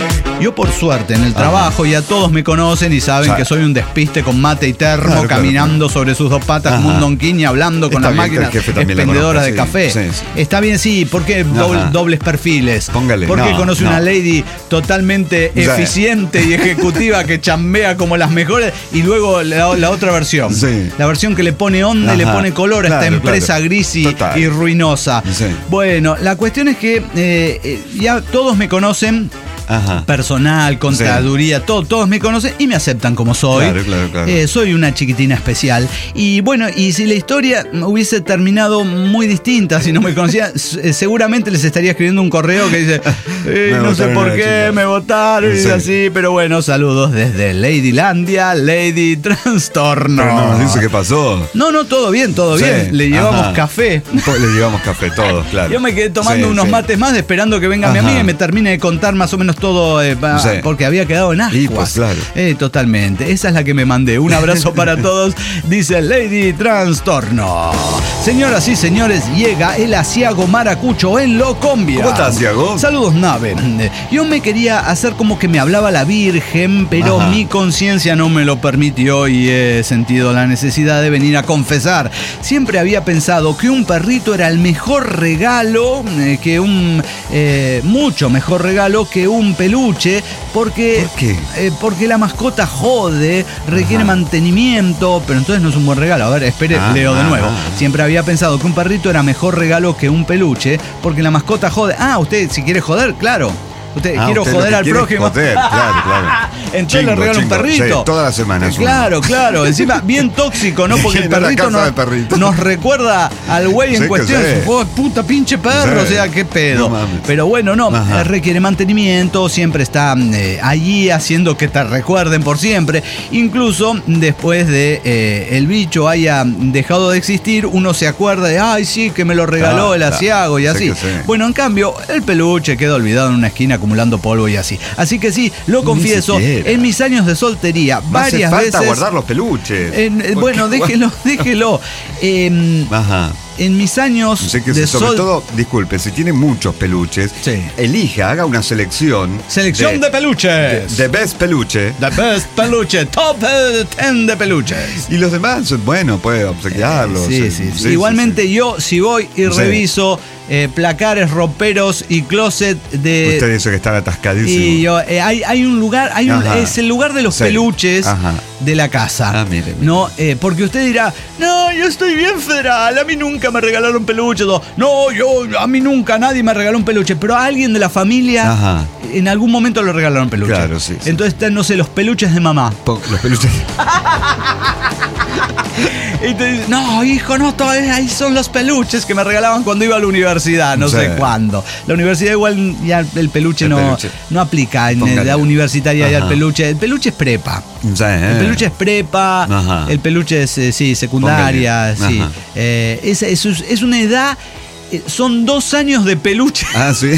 Yo por suerte en el trabajo ya todos me conocen y saben Claro. que soy un despiste con mate y termo, Claro, claro, caminando sobre sus dos patas como Ajá. un donquín y hablando con Está las bien que el máquinas jefe también le expendedoras de conozca, café. sí, sí, sí. Está bien, sí, porque doble- dobles perfiles. Póngale, Porque no, conoce no. una lady totalmente Sí. eficiente y ejecutiva que chambea como las mejores y luego la, la otra versión. Sí. La versión que le pone onda y le Ajá. pone color a esta Claro, empresa claro. gris y, Total. y ruinosa. Sí. Bueno, la cuestión es que eh, eh, ya todos me conocen. Ajá. Personal, contaduría, todo, todos me conocen y me aceptan como soy. Claro, claro, claro. Eh, soy una chiquitina especial. Y bueno, y si la historia hubiese terminado muy distinta, si no me conocían, s- eh, seguramente les estaría escribiendo un correo que dice, eh, Me no sé votaron por a la qué, chica. me votaron y Sí. así, pero bueno, saludos desde Ladylandia, Lady Trastorno. Pero no nos dice qué pasó. No, no, todo bien, todo Sí. bien. Le llevamos Ajá. café. Po- Le llevamos café todos, claro. Yo me quedé tomando Sí, unos sí. mates más esperando que venga mi Ajá. amiga y me termine de contar más o menos todo eh, pa- Sí. porque había quedado en ascuas. Y, pues, claro. Eh, totalmente. Esa es la que me mandé. Un abrazo para todos, dice Lady Trastorno. Señoras y señores, llega el asiago maracucho en Locombia. ¿Cómo estás, Asiago? Saludos, nave. Yo me quería hacer como que me hablaba la Virgen, pero Ajá. mi conciencia no me lo permitió y he sentido la necesidad de venir a confesar. Siempre había pensado que un perrito era el mejor regalo, eh, que un eh, mucho mejor regalo que un peluche, porque, ¿Por qué? eh, porque la mascota jode, requiere Ajá. mantenimiento, pero entonces no es un buen regalo. A ver, espere, Ah, leo de ah, nuevo. ah. Siempre había pensado que un perrito era mejor regalo que un peluche, porque la mascota jode. Ah, usted si quiere joder, claro. Usted Ah, quiero usted lo joder que al quiere es prójimo. joder, claro, claro. Entonces Chingo, le regalo un chingo. perrito. Sí, todas las semanas. uno. Claro, claro. Encima, bien tóxico, ¿no? Porque el Llena la perrito, casa nos, de perritos. nos recuerda al güey Sí en que cuestión. sí. Oh, puta pinche perro, Sí. o sea, qué pedo. No mames. Pero bueno, no, Ajá. eh, requiere mantenimiento, siempre está eh, allí haciendo que te recuerden por siempre. Incluso después de eh, el bicho haya dejado de existir, uno se acuerda de, ay, sí, que me lo regaló Claro, el claro. asiago y Sí así. que sí. Bueno, en cambio, el peluche queda olvidado en una esquina acumulando polvo y así. Así que sí, lo confieso, siquiera. en mis años de soltería, No hace varias falta veces. guardar los peluches. en- eh, ¿Por bueno, qué? déjelo, déjelo. Em, Ajá. en mis años Sé que de sobre sol. todo, disculpe, si tiene muchos peluches, Sí. elija, haga una selección. Selección de, peluches. de best peluche. The best peluche, top ten de peluches. Y los demás, bueno, puede obsequiarlos. Sí, eh, sí, sí. Igualmente yo, si voy y Sí. reviso eh, placares, roperos y closet de... Usted dice que están atascadísimos. Y yo, eh, hay, hay un lugar, hay un, Ajá. es el lugar de los Sí. peluches Ajá. de la casa. Ah, mire, mire. No, Eh, porque usted dirá, no, yo estoy bien federal, a mí nunca me regalaron peluches. O, no, yo, a mí nunca nadie me regaló un peluche, pero a alguien de la familia Ajá. en algún momento le regalaron peluches. Claro, sí, sí. Entonces están, no sé, los peluches de mamá. Po- Los peluches. Y te dicen, no, hijo, no, todavía ahí son los peluches que me regalaban cuando iba a la universidad, no Sí. sé cuándo. La universidad igual ya el peluche, El no, peluche. no aplica en Póngale. la universitaria ya el Ajá. peluche. El peluche es prepa. Sí, El eh. peluche es prepa, Ajá. el peluche es, eh, sí, secundaria, Póngale. sí. Ajá. Eh, es, es, es una edad, eh, son dos años de peluche. Ah, sí.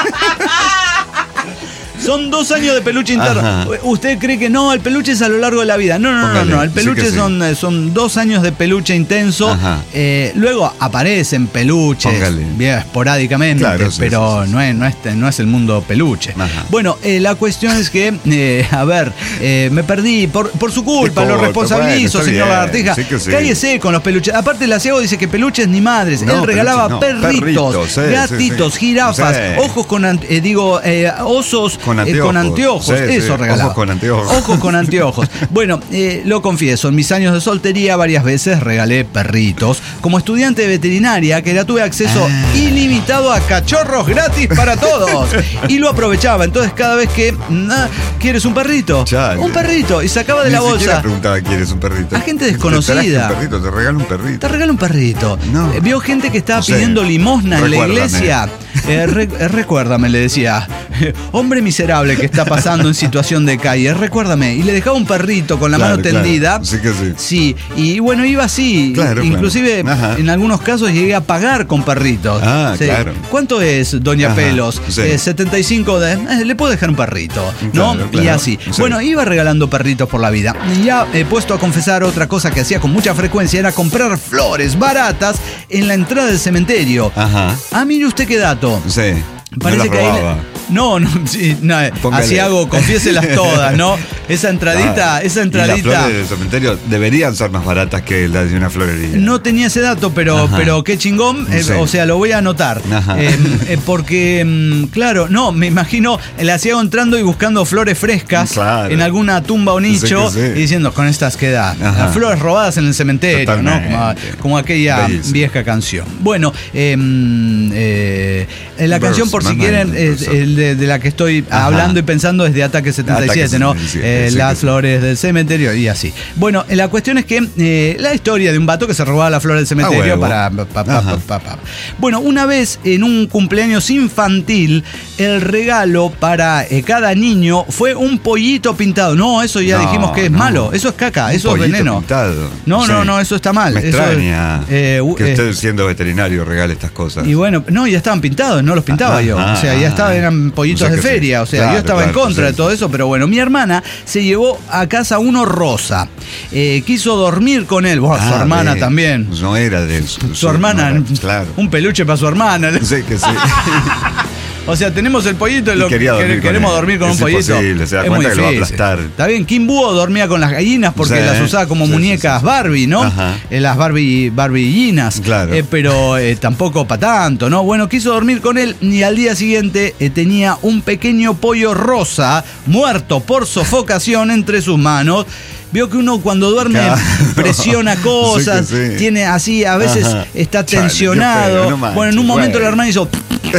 Son dos años de peluche interno. Ajá. ¿Usted cree que no? El peluche es a lo largo de la vida. No, no, no, Póngale, no. El sí peluche que sí. son, eh, son dos años de peluche intenso. Ajá. Eh, luego aparecen peluches, Póngale. bien esporádicamente, Claro, sí, pero sí, sí, no, es, no, es, no es el mundo peluche. Ajá. Bueno, eh, la cuestión es que, eh, a ver, eh, me perdí por, por su culpa, Qué lo culpa, responsabilizo, bueno, está señor bien, Lagartija. sí que sí. Cállese con los peluches. Aparte, el asiago dice que peluches ni madres. No, Él regalaba peluches no, perritos, perritos, sí, gatitos, sí, sí. jirafas, Sí. ojos con, ant- eh, digo, eh, osos Con eh, anteojos. con anteojos. Sí, sí, Eso regalaba. ojos con anteojos. Ojos con anteojos. Bueno, eh, lo confieso, en mis años de soltería varias veces regalé perritos. Como estudiante de veterinaria, que ya tuve acceso Ah. ilimitado a cachorros gratis para todos. Y lo aprovechaba. Entonces, cada vez que, "Ah, ¿quieres un perrito? Chale. Un perrito. Y sacaba de Ni la siquiera bolsa. preguntaba, ¿quieres un perrito? A gente Te desconocida. traje un perrito, te regalo un perrito. Te regalo un perrito. No. Eh, Vio gente que estaba No sé. pidiendo limosna en la Recuérdame. iglesia. Eh, re- eh, recuérdame, le decía. Hombre miserable que está pasando en situación de calle, recuérdame. Y le dejaba un perrito con la Claro, mano claro. tendida. Sí que sí. Sí, y bueno, iba así. Claro, Inclusive, claro. Ajá. en algunos casos llegué a pagar con perritos. Ah, Sí. claro. ¿Cuánto es, doña Ajá, Pelos? sí. Eh, setenta y cinco de... eh, le puedo dejar un perrito, ¿no? Claro, Y claro. así. Sí. Bueno, iba regalando perritos por la vida. Y ya he puesto a confesar otra cosa que hacía con mucha frecuencia, era comprar flores baratas en la entrada del cementerio. Ajá. Ah, mire usted qué dato. Sí. Parece no que ahí robaba. No, no, sí, no Póngale. así hago, confiéselas todas, ¿no? Esa entradita, Ah, esa y entradita. las flores del cementerio deberían ser más baratas que las de una florería. No tenía ese dato, pero, Ajá. pero qué chingón, eh, Sí. o sea, lo voy a anotar. Ajá. Eh, eh, porque, mm, claro, no, me imagino el asiago entrando y buscando flores frescas Claro. en alguna tumba o nicho Sí que sí. y diciendo, con estas queda. Ajá. Las flores robadas en el cementerio, Totalmente. ¿no? Como, como aquella Bellísimo. vieja canción. Bueno, eh, eh, la canción, por si Verse, quieren, mamá, es, verse. el de, de la que estoy Ajá. hablando y pensando es de Ataque setenta y siete, Ataque ¿no? setenta y siete, Eh, sí las que sí. flores del cementerio y así. Bueno, la cuestión es que eh, la historia de un vato que se robaba las flores del cementerio huevo. para... pa, pa, pa, Ajá. pa, pa. Bueno, una vez en un cumpleaños infantil, el regalo para eh, cada niño fue un pollito pintado. No, eso ya No, dijimos que es no. malo. Eso es caca, Un eso es pollito veneno. pintado. No, no, Sí. no, eso está mal. Me Eso es, extraña eh, u- que eh, usted, siendo veterinario, regale estas cosas. y bueno, no, ya estaban pintados, no los pintaba Ah, yo. ah, O sea, ya estaban, eran pollitos o sea de que sí. feria. O sea, Claro, yo estaba en claro, contra sí. de todo eso, pero bueno, mi hermana se llevó a casa uno rosa. Eh, quiso dormir con él. Buah, su Ah, hermana ve, también. No era de su, Su hermana, no era- claro. un peluche para su hermana. Sí, que sí. O sea, tenemos el pollito y, Y lo, quería dormir con queremos él. dormir con Es un pollito. imposible, se da Es cuenta muy que lo va a difícil. aplastar. Está bien, Kim Búho dormía con las gallinas porque Sí, las usaba como sí, muñecas sí, sí. Barbie, ¿no? Ajá. Eh, las Barbie Barbillinas. Claro. Eh, pero eh, tampoco para tanto, ¿no? Bueno, quiso dormir con él y al día siguiente eh, tenía un pequeño pollo rosa muerto por sofocación entre sus manos. Vio que uno cuando duerme Claro. presiona cosas, Sí que sí. tiene así, a veces Ajá. está Chale, tensionado. qué feo, no manches, bueno, en un momento güey. la hermana hizo...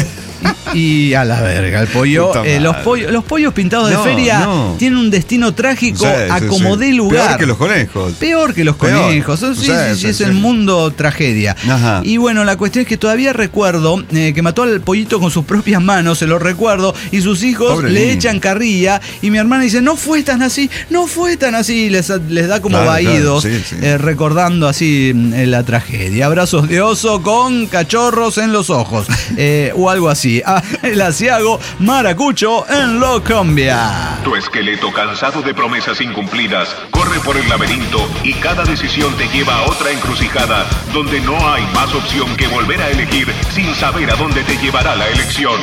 Y a la verga, el pollo. Puta eh, los, madre. pollos los pollos pintados de No, feria no. tienen un destino trágico Sí, a sí, como sí. dé lugar. Peor que los conejos. Peor que los Peor. conejos. Sí, Sí, sí, sí, sí, es sí. el mundo tragedia. Ajá. Y bueno, la cuestión es que todavía recuerdo eh, que mató al pollito con sus propias manos, se lo recuerdo, y sus hijos Pobre le niño. echan carrilla, y mi hermana dice, no fue tan así, no fue tan así, y les, les da como Claro, vaídos, claro, sí, sí. eh, recordando así mm, eh, la tragedia. Abrazos de oso con cachorros en los ojos, eh, o algo así. Ah, el asiago Maracucho en Locombia. Tu esqueleto cansado de promesas incumplidas corre por el laberinto y cada decisión te lleva a otra encrucijada donde no hay más opción que volver a elegir sin saber a dónde te llevará la elección.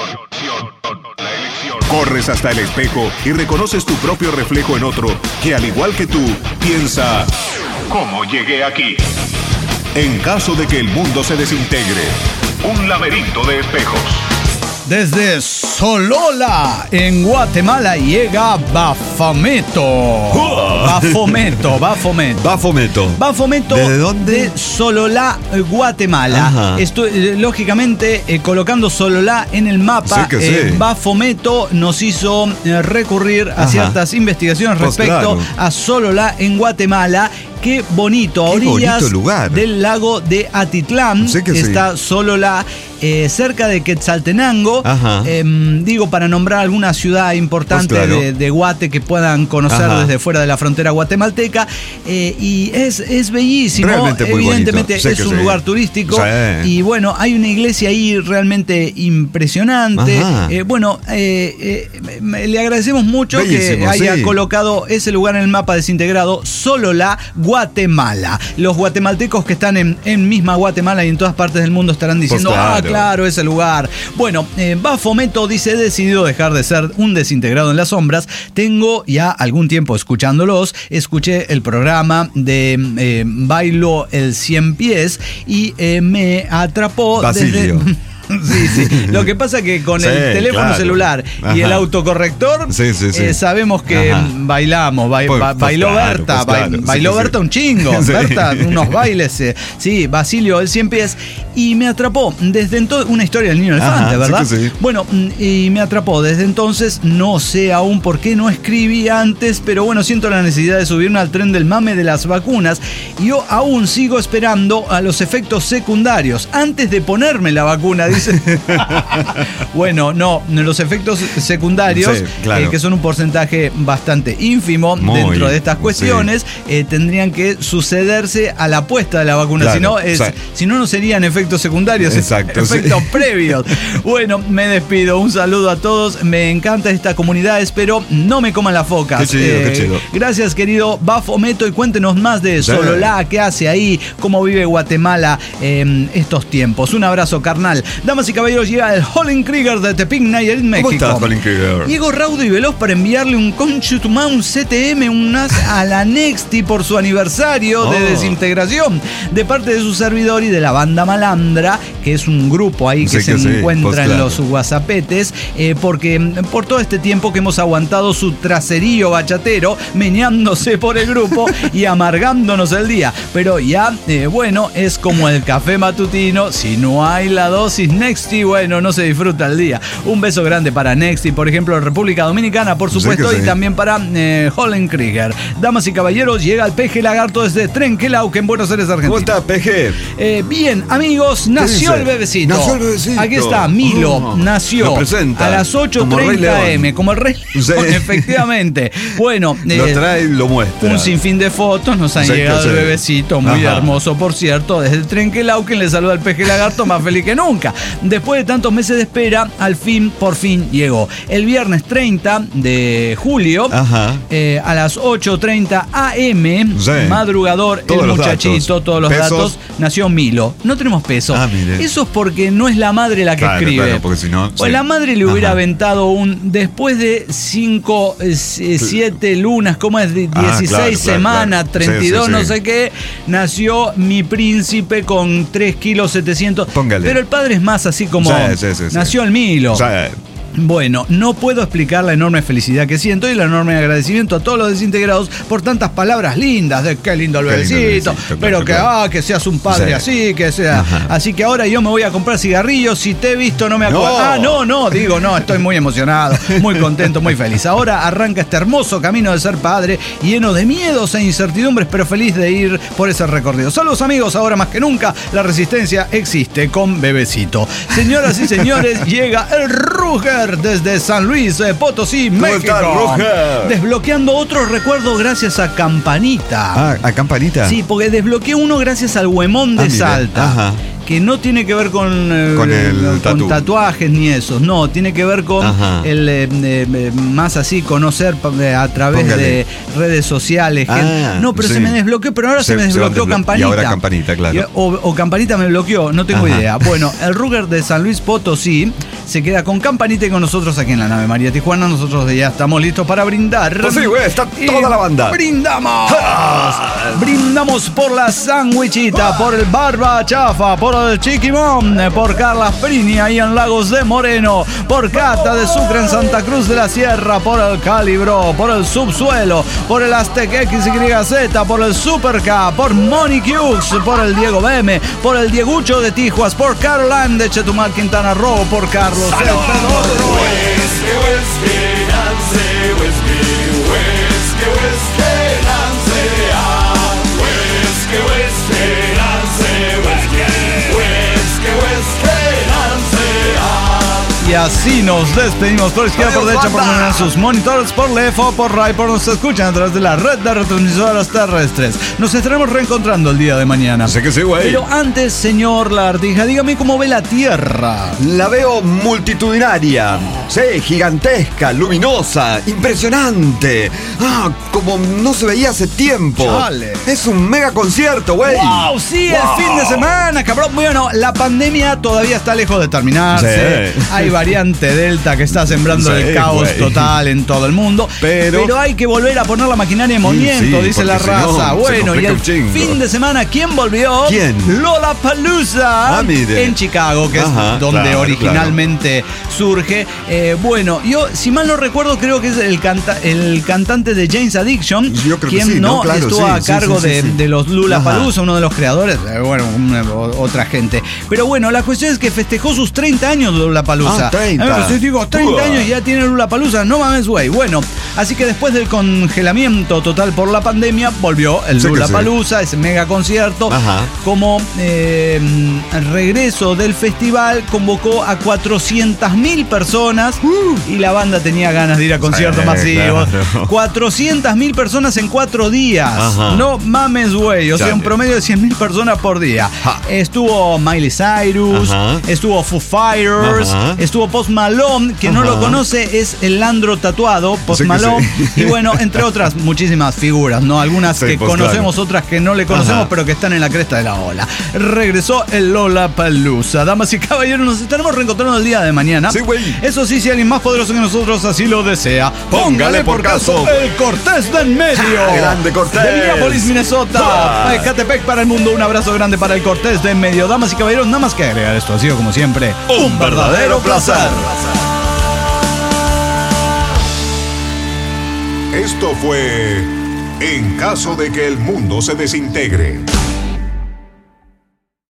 Corres hasta el espejo y reconoces tu propio reflejo en otro que al igual que tú piensa, ¿cómo llegué aquí? En caso de que el mundo se desintegre, un laberinto de espejos. Desde Solola, en Guatemala, llega Bafometo. Bafometo, Bafometo. Bafometo. Bafometo ¿Desde dónde? de Sololá, eh, Guatemala. Ajá. Estoy, eh, lógicamente, eh, colocando Sololá en el mapa, Sí que eh, sí. Bafometo nos hizo eh, recurrir a Ajá. ciertas investigaciones Pues respecto claro. a Sololá en Guatemala. Qué bonito, a Qué orillas bonito lugar. del lago de Atitlán. Sí que sí. está Sololá, eh, cerca de Quetzaltenango. Ajá. Eh, digo, para nombrar alguna ciudad importante Pues claro. de, de Guate que puedan conocer Ajá. desde fuera de la frontera guatemalteca. Eh, y es, es bellísimo. Realmente muy Evidentemente bonito. Sí es que un sí. lugar turístico. Sí. Y bueno, hay una iglesia ahí realmente impresionante. Ajá. Eh, bueno, eh, eh, me- le agradecemos mucho que Bellísimo, haya sí. colocado ese lugar en el mapa desintegrado, Sololá, Guatemala. Los guatemaltecos que están en, en misma Guatemala y en todas partes del mundo estarán diciendo, Pues ah, claro. claro, ese lugar. Bueno, eh, Bafometo dice, he decidido dejar de ser un desintegrado en las sombras. Tengo ya algún tiempo escuchándolos. Escuché el programa de eh, Bailo el Cien Pies y eh, me atrapó Basilio. desde... Sí, sí. Lo que pasa que con Sí, el teléfono claro. celular y Ajá. el autocorrector Sí, sí, sí. eh, sabemos que Ajá. bailamos. Ba- Pues- ba- pues bailó claro, Berta, pues ba- claro, sí bailó que sí. Berta un chingo. Sí. Berta, unos bailes. eh. Sí, Basilio, el cien pies. Y me atrapó. Desde entonces, una historia del niño elefante, Ajá, sí ¿verdad? que sí. Bueno, mm, y me atrapó. Desde entonces, no sé aún por qué no escribí antes, pero bueno, siento la necesidad de subirme al tren del mame de las vacunas. Y yo aún sigo esperando a los efectos secundarios antes de ponerme la vacuna, dice. Bueno, no, los efectos secundarios, Sí, claro. eh, que son un porcentaje bastante ínfimo Muy, dentro de estas cuestiones, eh, tendrían que sucederse a la puesta de la vacuna. Claro, si no, es, o sea, si no, no serían efectos secundarios, Exacto, efectos sí. previos. Bueno, me despido. Un saludo a todos. Me encanta esta comunidad. Espero no me coman las focas. Qué chido, qué chido. Gracias, querido Bafometo. Y cuéntenos más de Sí. Sololá, qué hace ahí, cómo vive Guatemala en estos tiempos. Un abrazo, carnal. Damas y caballeros, llega el Holland Krieger de Tepic Nayarit, México. ¿Cómo estás, Holland Krieger? Llego raudo y veloz para enviarle un conchutumá, un C T M, un N A S a la Nexti por su aniversario oh. de desintegración, de parte de su servidor y de la banda Malandra, que es un grupo ahí que sí, se que sí, encuentra pues, en claro. los WhatsAppetes, eh, porque por todo este tiempo que hemos aguantado su traserío bachatero, meneándose por el grupo y amargándonos el día. Pero ya, eh, bueno, es como el café matutino, si no hay la dosis Nexti, bueno, no se disfruta el día. Un beso grande para Nexti, por ejemplo, en República Dominicana, por supuesto, sí sí. y también para eh, Holland Krieger. Damas y caballeros, llega el Peje Lagarto desde Trenquelauque, en Buenos Aires, Argentina. ¿Cómo estás, P G? Eh, bien, amigos, nació dice? el bebecito. Nació el bebecito. Aquí está, Milo, Oh, nació lo presenta. a las ocho Como Rey treinta León. eme, como el Rey León, Sí. efectivamente. Bueno, Lo eh, trae y lo muestra. un sinfín de fotos, nos han Sí, llegado sí. el bebecito, muy Ajá. hermoso, por cierto, desde el Trenquelauque, le saluda al Peje Lagarto, más feliz que nunca. Después de tantos meses de espera, al fin, por fin llegó. El viernes treinta de julio, Ajá. eh, a las ocho treinta a eme, Sí. madrugador, Todos el los muchachito, datos. todos los ¿Pesos? datos, nació Milo. No tenemos peso. Ah, mire. Eso es porque no es la madre la que Claro, escribe. claro, porque si no, Pues sí. la madre le hubiera Ajá. aventado un, después de cinco, eh, siete lunas, ¿cómo es? De Ah, dieciséis claro, claro, semanas, claro. treinta y dos, Sí, sí, no sí. sé qué, nació mi príncipe con tres kilos setecientos. Póngale. Pero el padre es más así como, Sí, sí, sí, sí. nació el Milo. O sea, Bueno, no puedo explicar la enorme felicidad que siento y el enorme agradecimiento a todos los desintegrados por tantas palabras lindas de qué lindo el Qué lindo el bebecito, bebecito, pero claro, que, claro. ah, que seas un padre Sí. así, que sea. Ajá. Así que ahora yo me voy a comprar cigarrillos. Si te he visto, no me acuerdo. No. Ah, no, no, digo, no, estoy muy emocionado, muy contento, muy feliz. Ahora arranca este hermoso camino de ser padre, lleno de miedos e incertidumbres, pero feliz de ir por ese recorrido. Saludos, amigos, ahora más que nunca, la resistencia existe con bebecito. Señoras y señores, llega el Ruger desde San Luis eh, Potosí, ¿Cómo México. está, Ruger? Desbloqueando otro recuerdo gracias a Campanita. ah, ¿a campanita? Sí, porque desbloqueé uno gracias al Huemón de Ah, mire. Salta. Ajá. Que no tiene que ver con, eh, Con el con tatú. tatuajes ni eso. No, tiene que ver con Ajá. el eh, eh, más así, conocer eh, a través Póngale. de redes sociales. Ah, gente- no, pero sí. se me desbloqueó, pero ahora se, Se- me se va a desbloqueó desblo- Campanita. y ahora Campanita, claro. Y- o, o Campanita me bloqueó, no tengo Ajá. idea. Bueno, el Ruger de San Luis Potosí se queda con Campanita y con nosotros aquí en la nave María Tijuana. Nosotros ya estamos listos para brindar. Pues sí, güey, está Y toda la banda. ¡Brindamos! Brindamos por la sandwichita, por el Barba Chafa, por el Chiquimón, por Carla Frini ahí en Lagos de Moreno, por Cata de Sucre en Santa Cruz de la Sierra, por el Calibro, por el Subsuelo, por el Aztec X Y Z, por el Super K, por Monique Hughes, por el Diego B M, por el Diegucho de Tijuas, por Caroline de Chetumal, Quintana Roo, por Carlos el Pedorro. Y así nos despedimos por izquierda, por derecha, por en sus monitores, por Lefo, por Rai, por nos escuchan a través de la red de retransmisoras terrestres. Nos estaremos reencontrando el día de mañana. Sé que sí, güey. Pero antes, señor Lagartija, dígame cómo ve la Tierra. La veo multitudinaria, sí, gigantesca, luminosa, impresionante. Ah, como no se veía hace tiempo. Chale. Es un mega concierto, güey. ¡Wow! Sí, Wow. el fin de semana, cabrón. Bueno, la pandemia todavía está lejos de terminarse. Sí. Hay variante Delta que está sembrando Sí, el caos güey. total en todo el mundo. Pero- hay que volver a poner la maquinaria en movimiento, sí, dice la porque si no, raza. se Bueno, y complica el un chingo. fin de semana, ¿quién volvió? ¿Quién? Lollapalooza Ah, mire. en Chicago, que Ajá, es donde claro, originalmente surge. Eh, bueno, yo, si mal no recuerdo, creo que es el, canta- el cantante de Jane's Addiction, Yo creo que quien sí, no, ¿no? Claro, estuvo sí, a sí, cargo sí, sí, de, sí. de los Lollapalooza, Ajá. uno de los creadores, eh, bueno, una- o- otra gente. Pero bueno, la cuestión es que festejó sus treinta años de Lollapalooza. Ah, treinta. A ver, pues, digo, treinta Uah. años ya tiene Lollapalooza, no mames, güey. Bueno, así que después del congelamiento total por la pandemia, volvió el Sí que Lollapalooza, ese mega concierto. Ajá. Como eh, regreso del festival, convocó a cuatrocientas mil personas y la banda tenía ganas de ir a conciertos Sí, masivos. claro. cuatrocientas mil personas en cuatro días. Ajá. No mames, güey. O sea, Chale. un promedio de cien mil personas por día. Ja. Estuvo Miley Cyrus, Ajá. estuvo Foo Fighters, Ajá. estuvo grupo Post Malone. Quien no Ajá. lo conoce es el Landro tatuado, Post Sí que Malone. sí. Y bueno, entre otras muchísimas figuras, ¿no? Algunas Sí, que pues, conocemos, claro. otras que no le conocemos, Ajá. pero que están en la cresta de la ola. Regresó el Lollapalooza. Damas y caballeros, nos estaremos reencontrando el día de mañana. Sí, güey. Eso sí, si alguien más poderoso que nosotros así lo desea, póngale por caso el Cortés de en medio. Ja, grande Cortés. De Minneapolis, Minnesota. Ah. Ecatepec para el mundo. Un abrazo grande para el Cortés de en medio. Damas y caballeros, nada más que agregar esto. Ha sido como siempre un verdadero placer. Esto fue En caso de que el mundo se desintegre.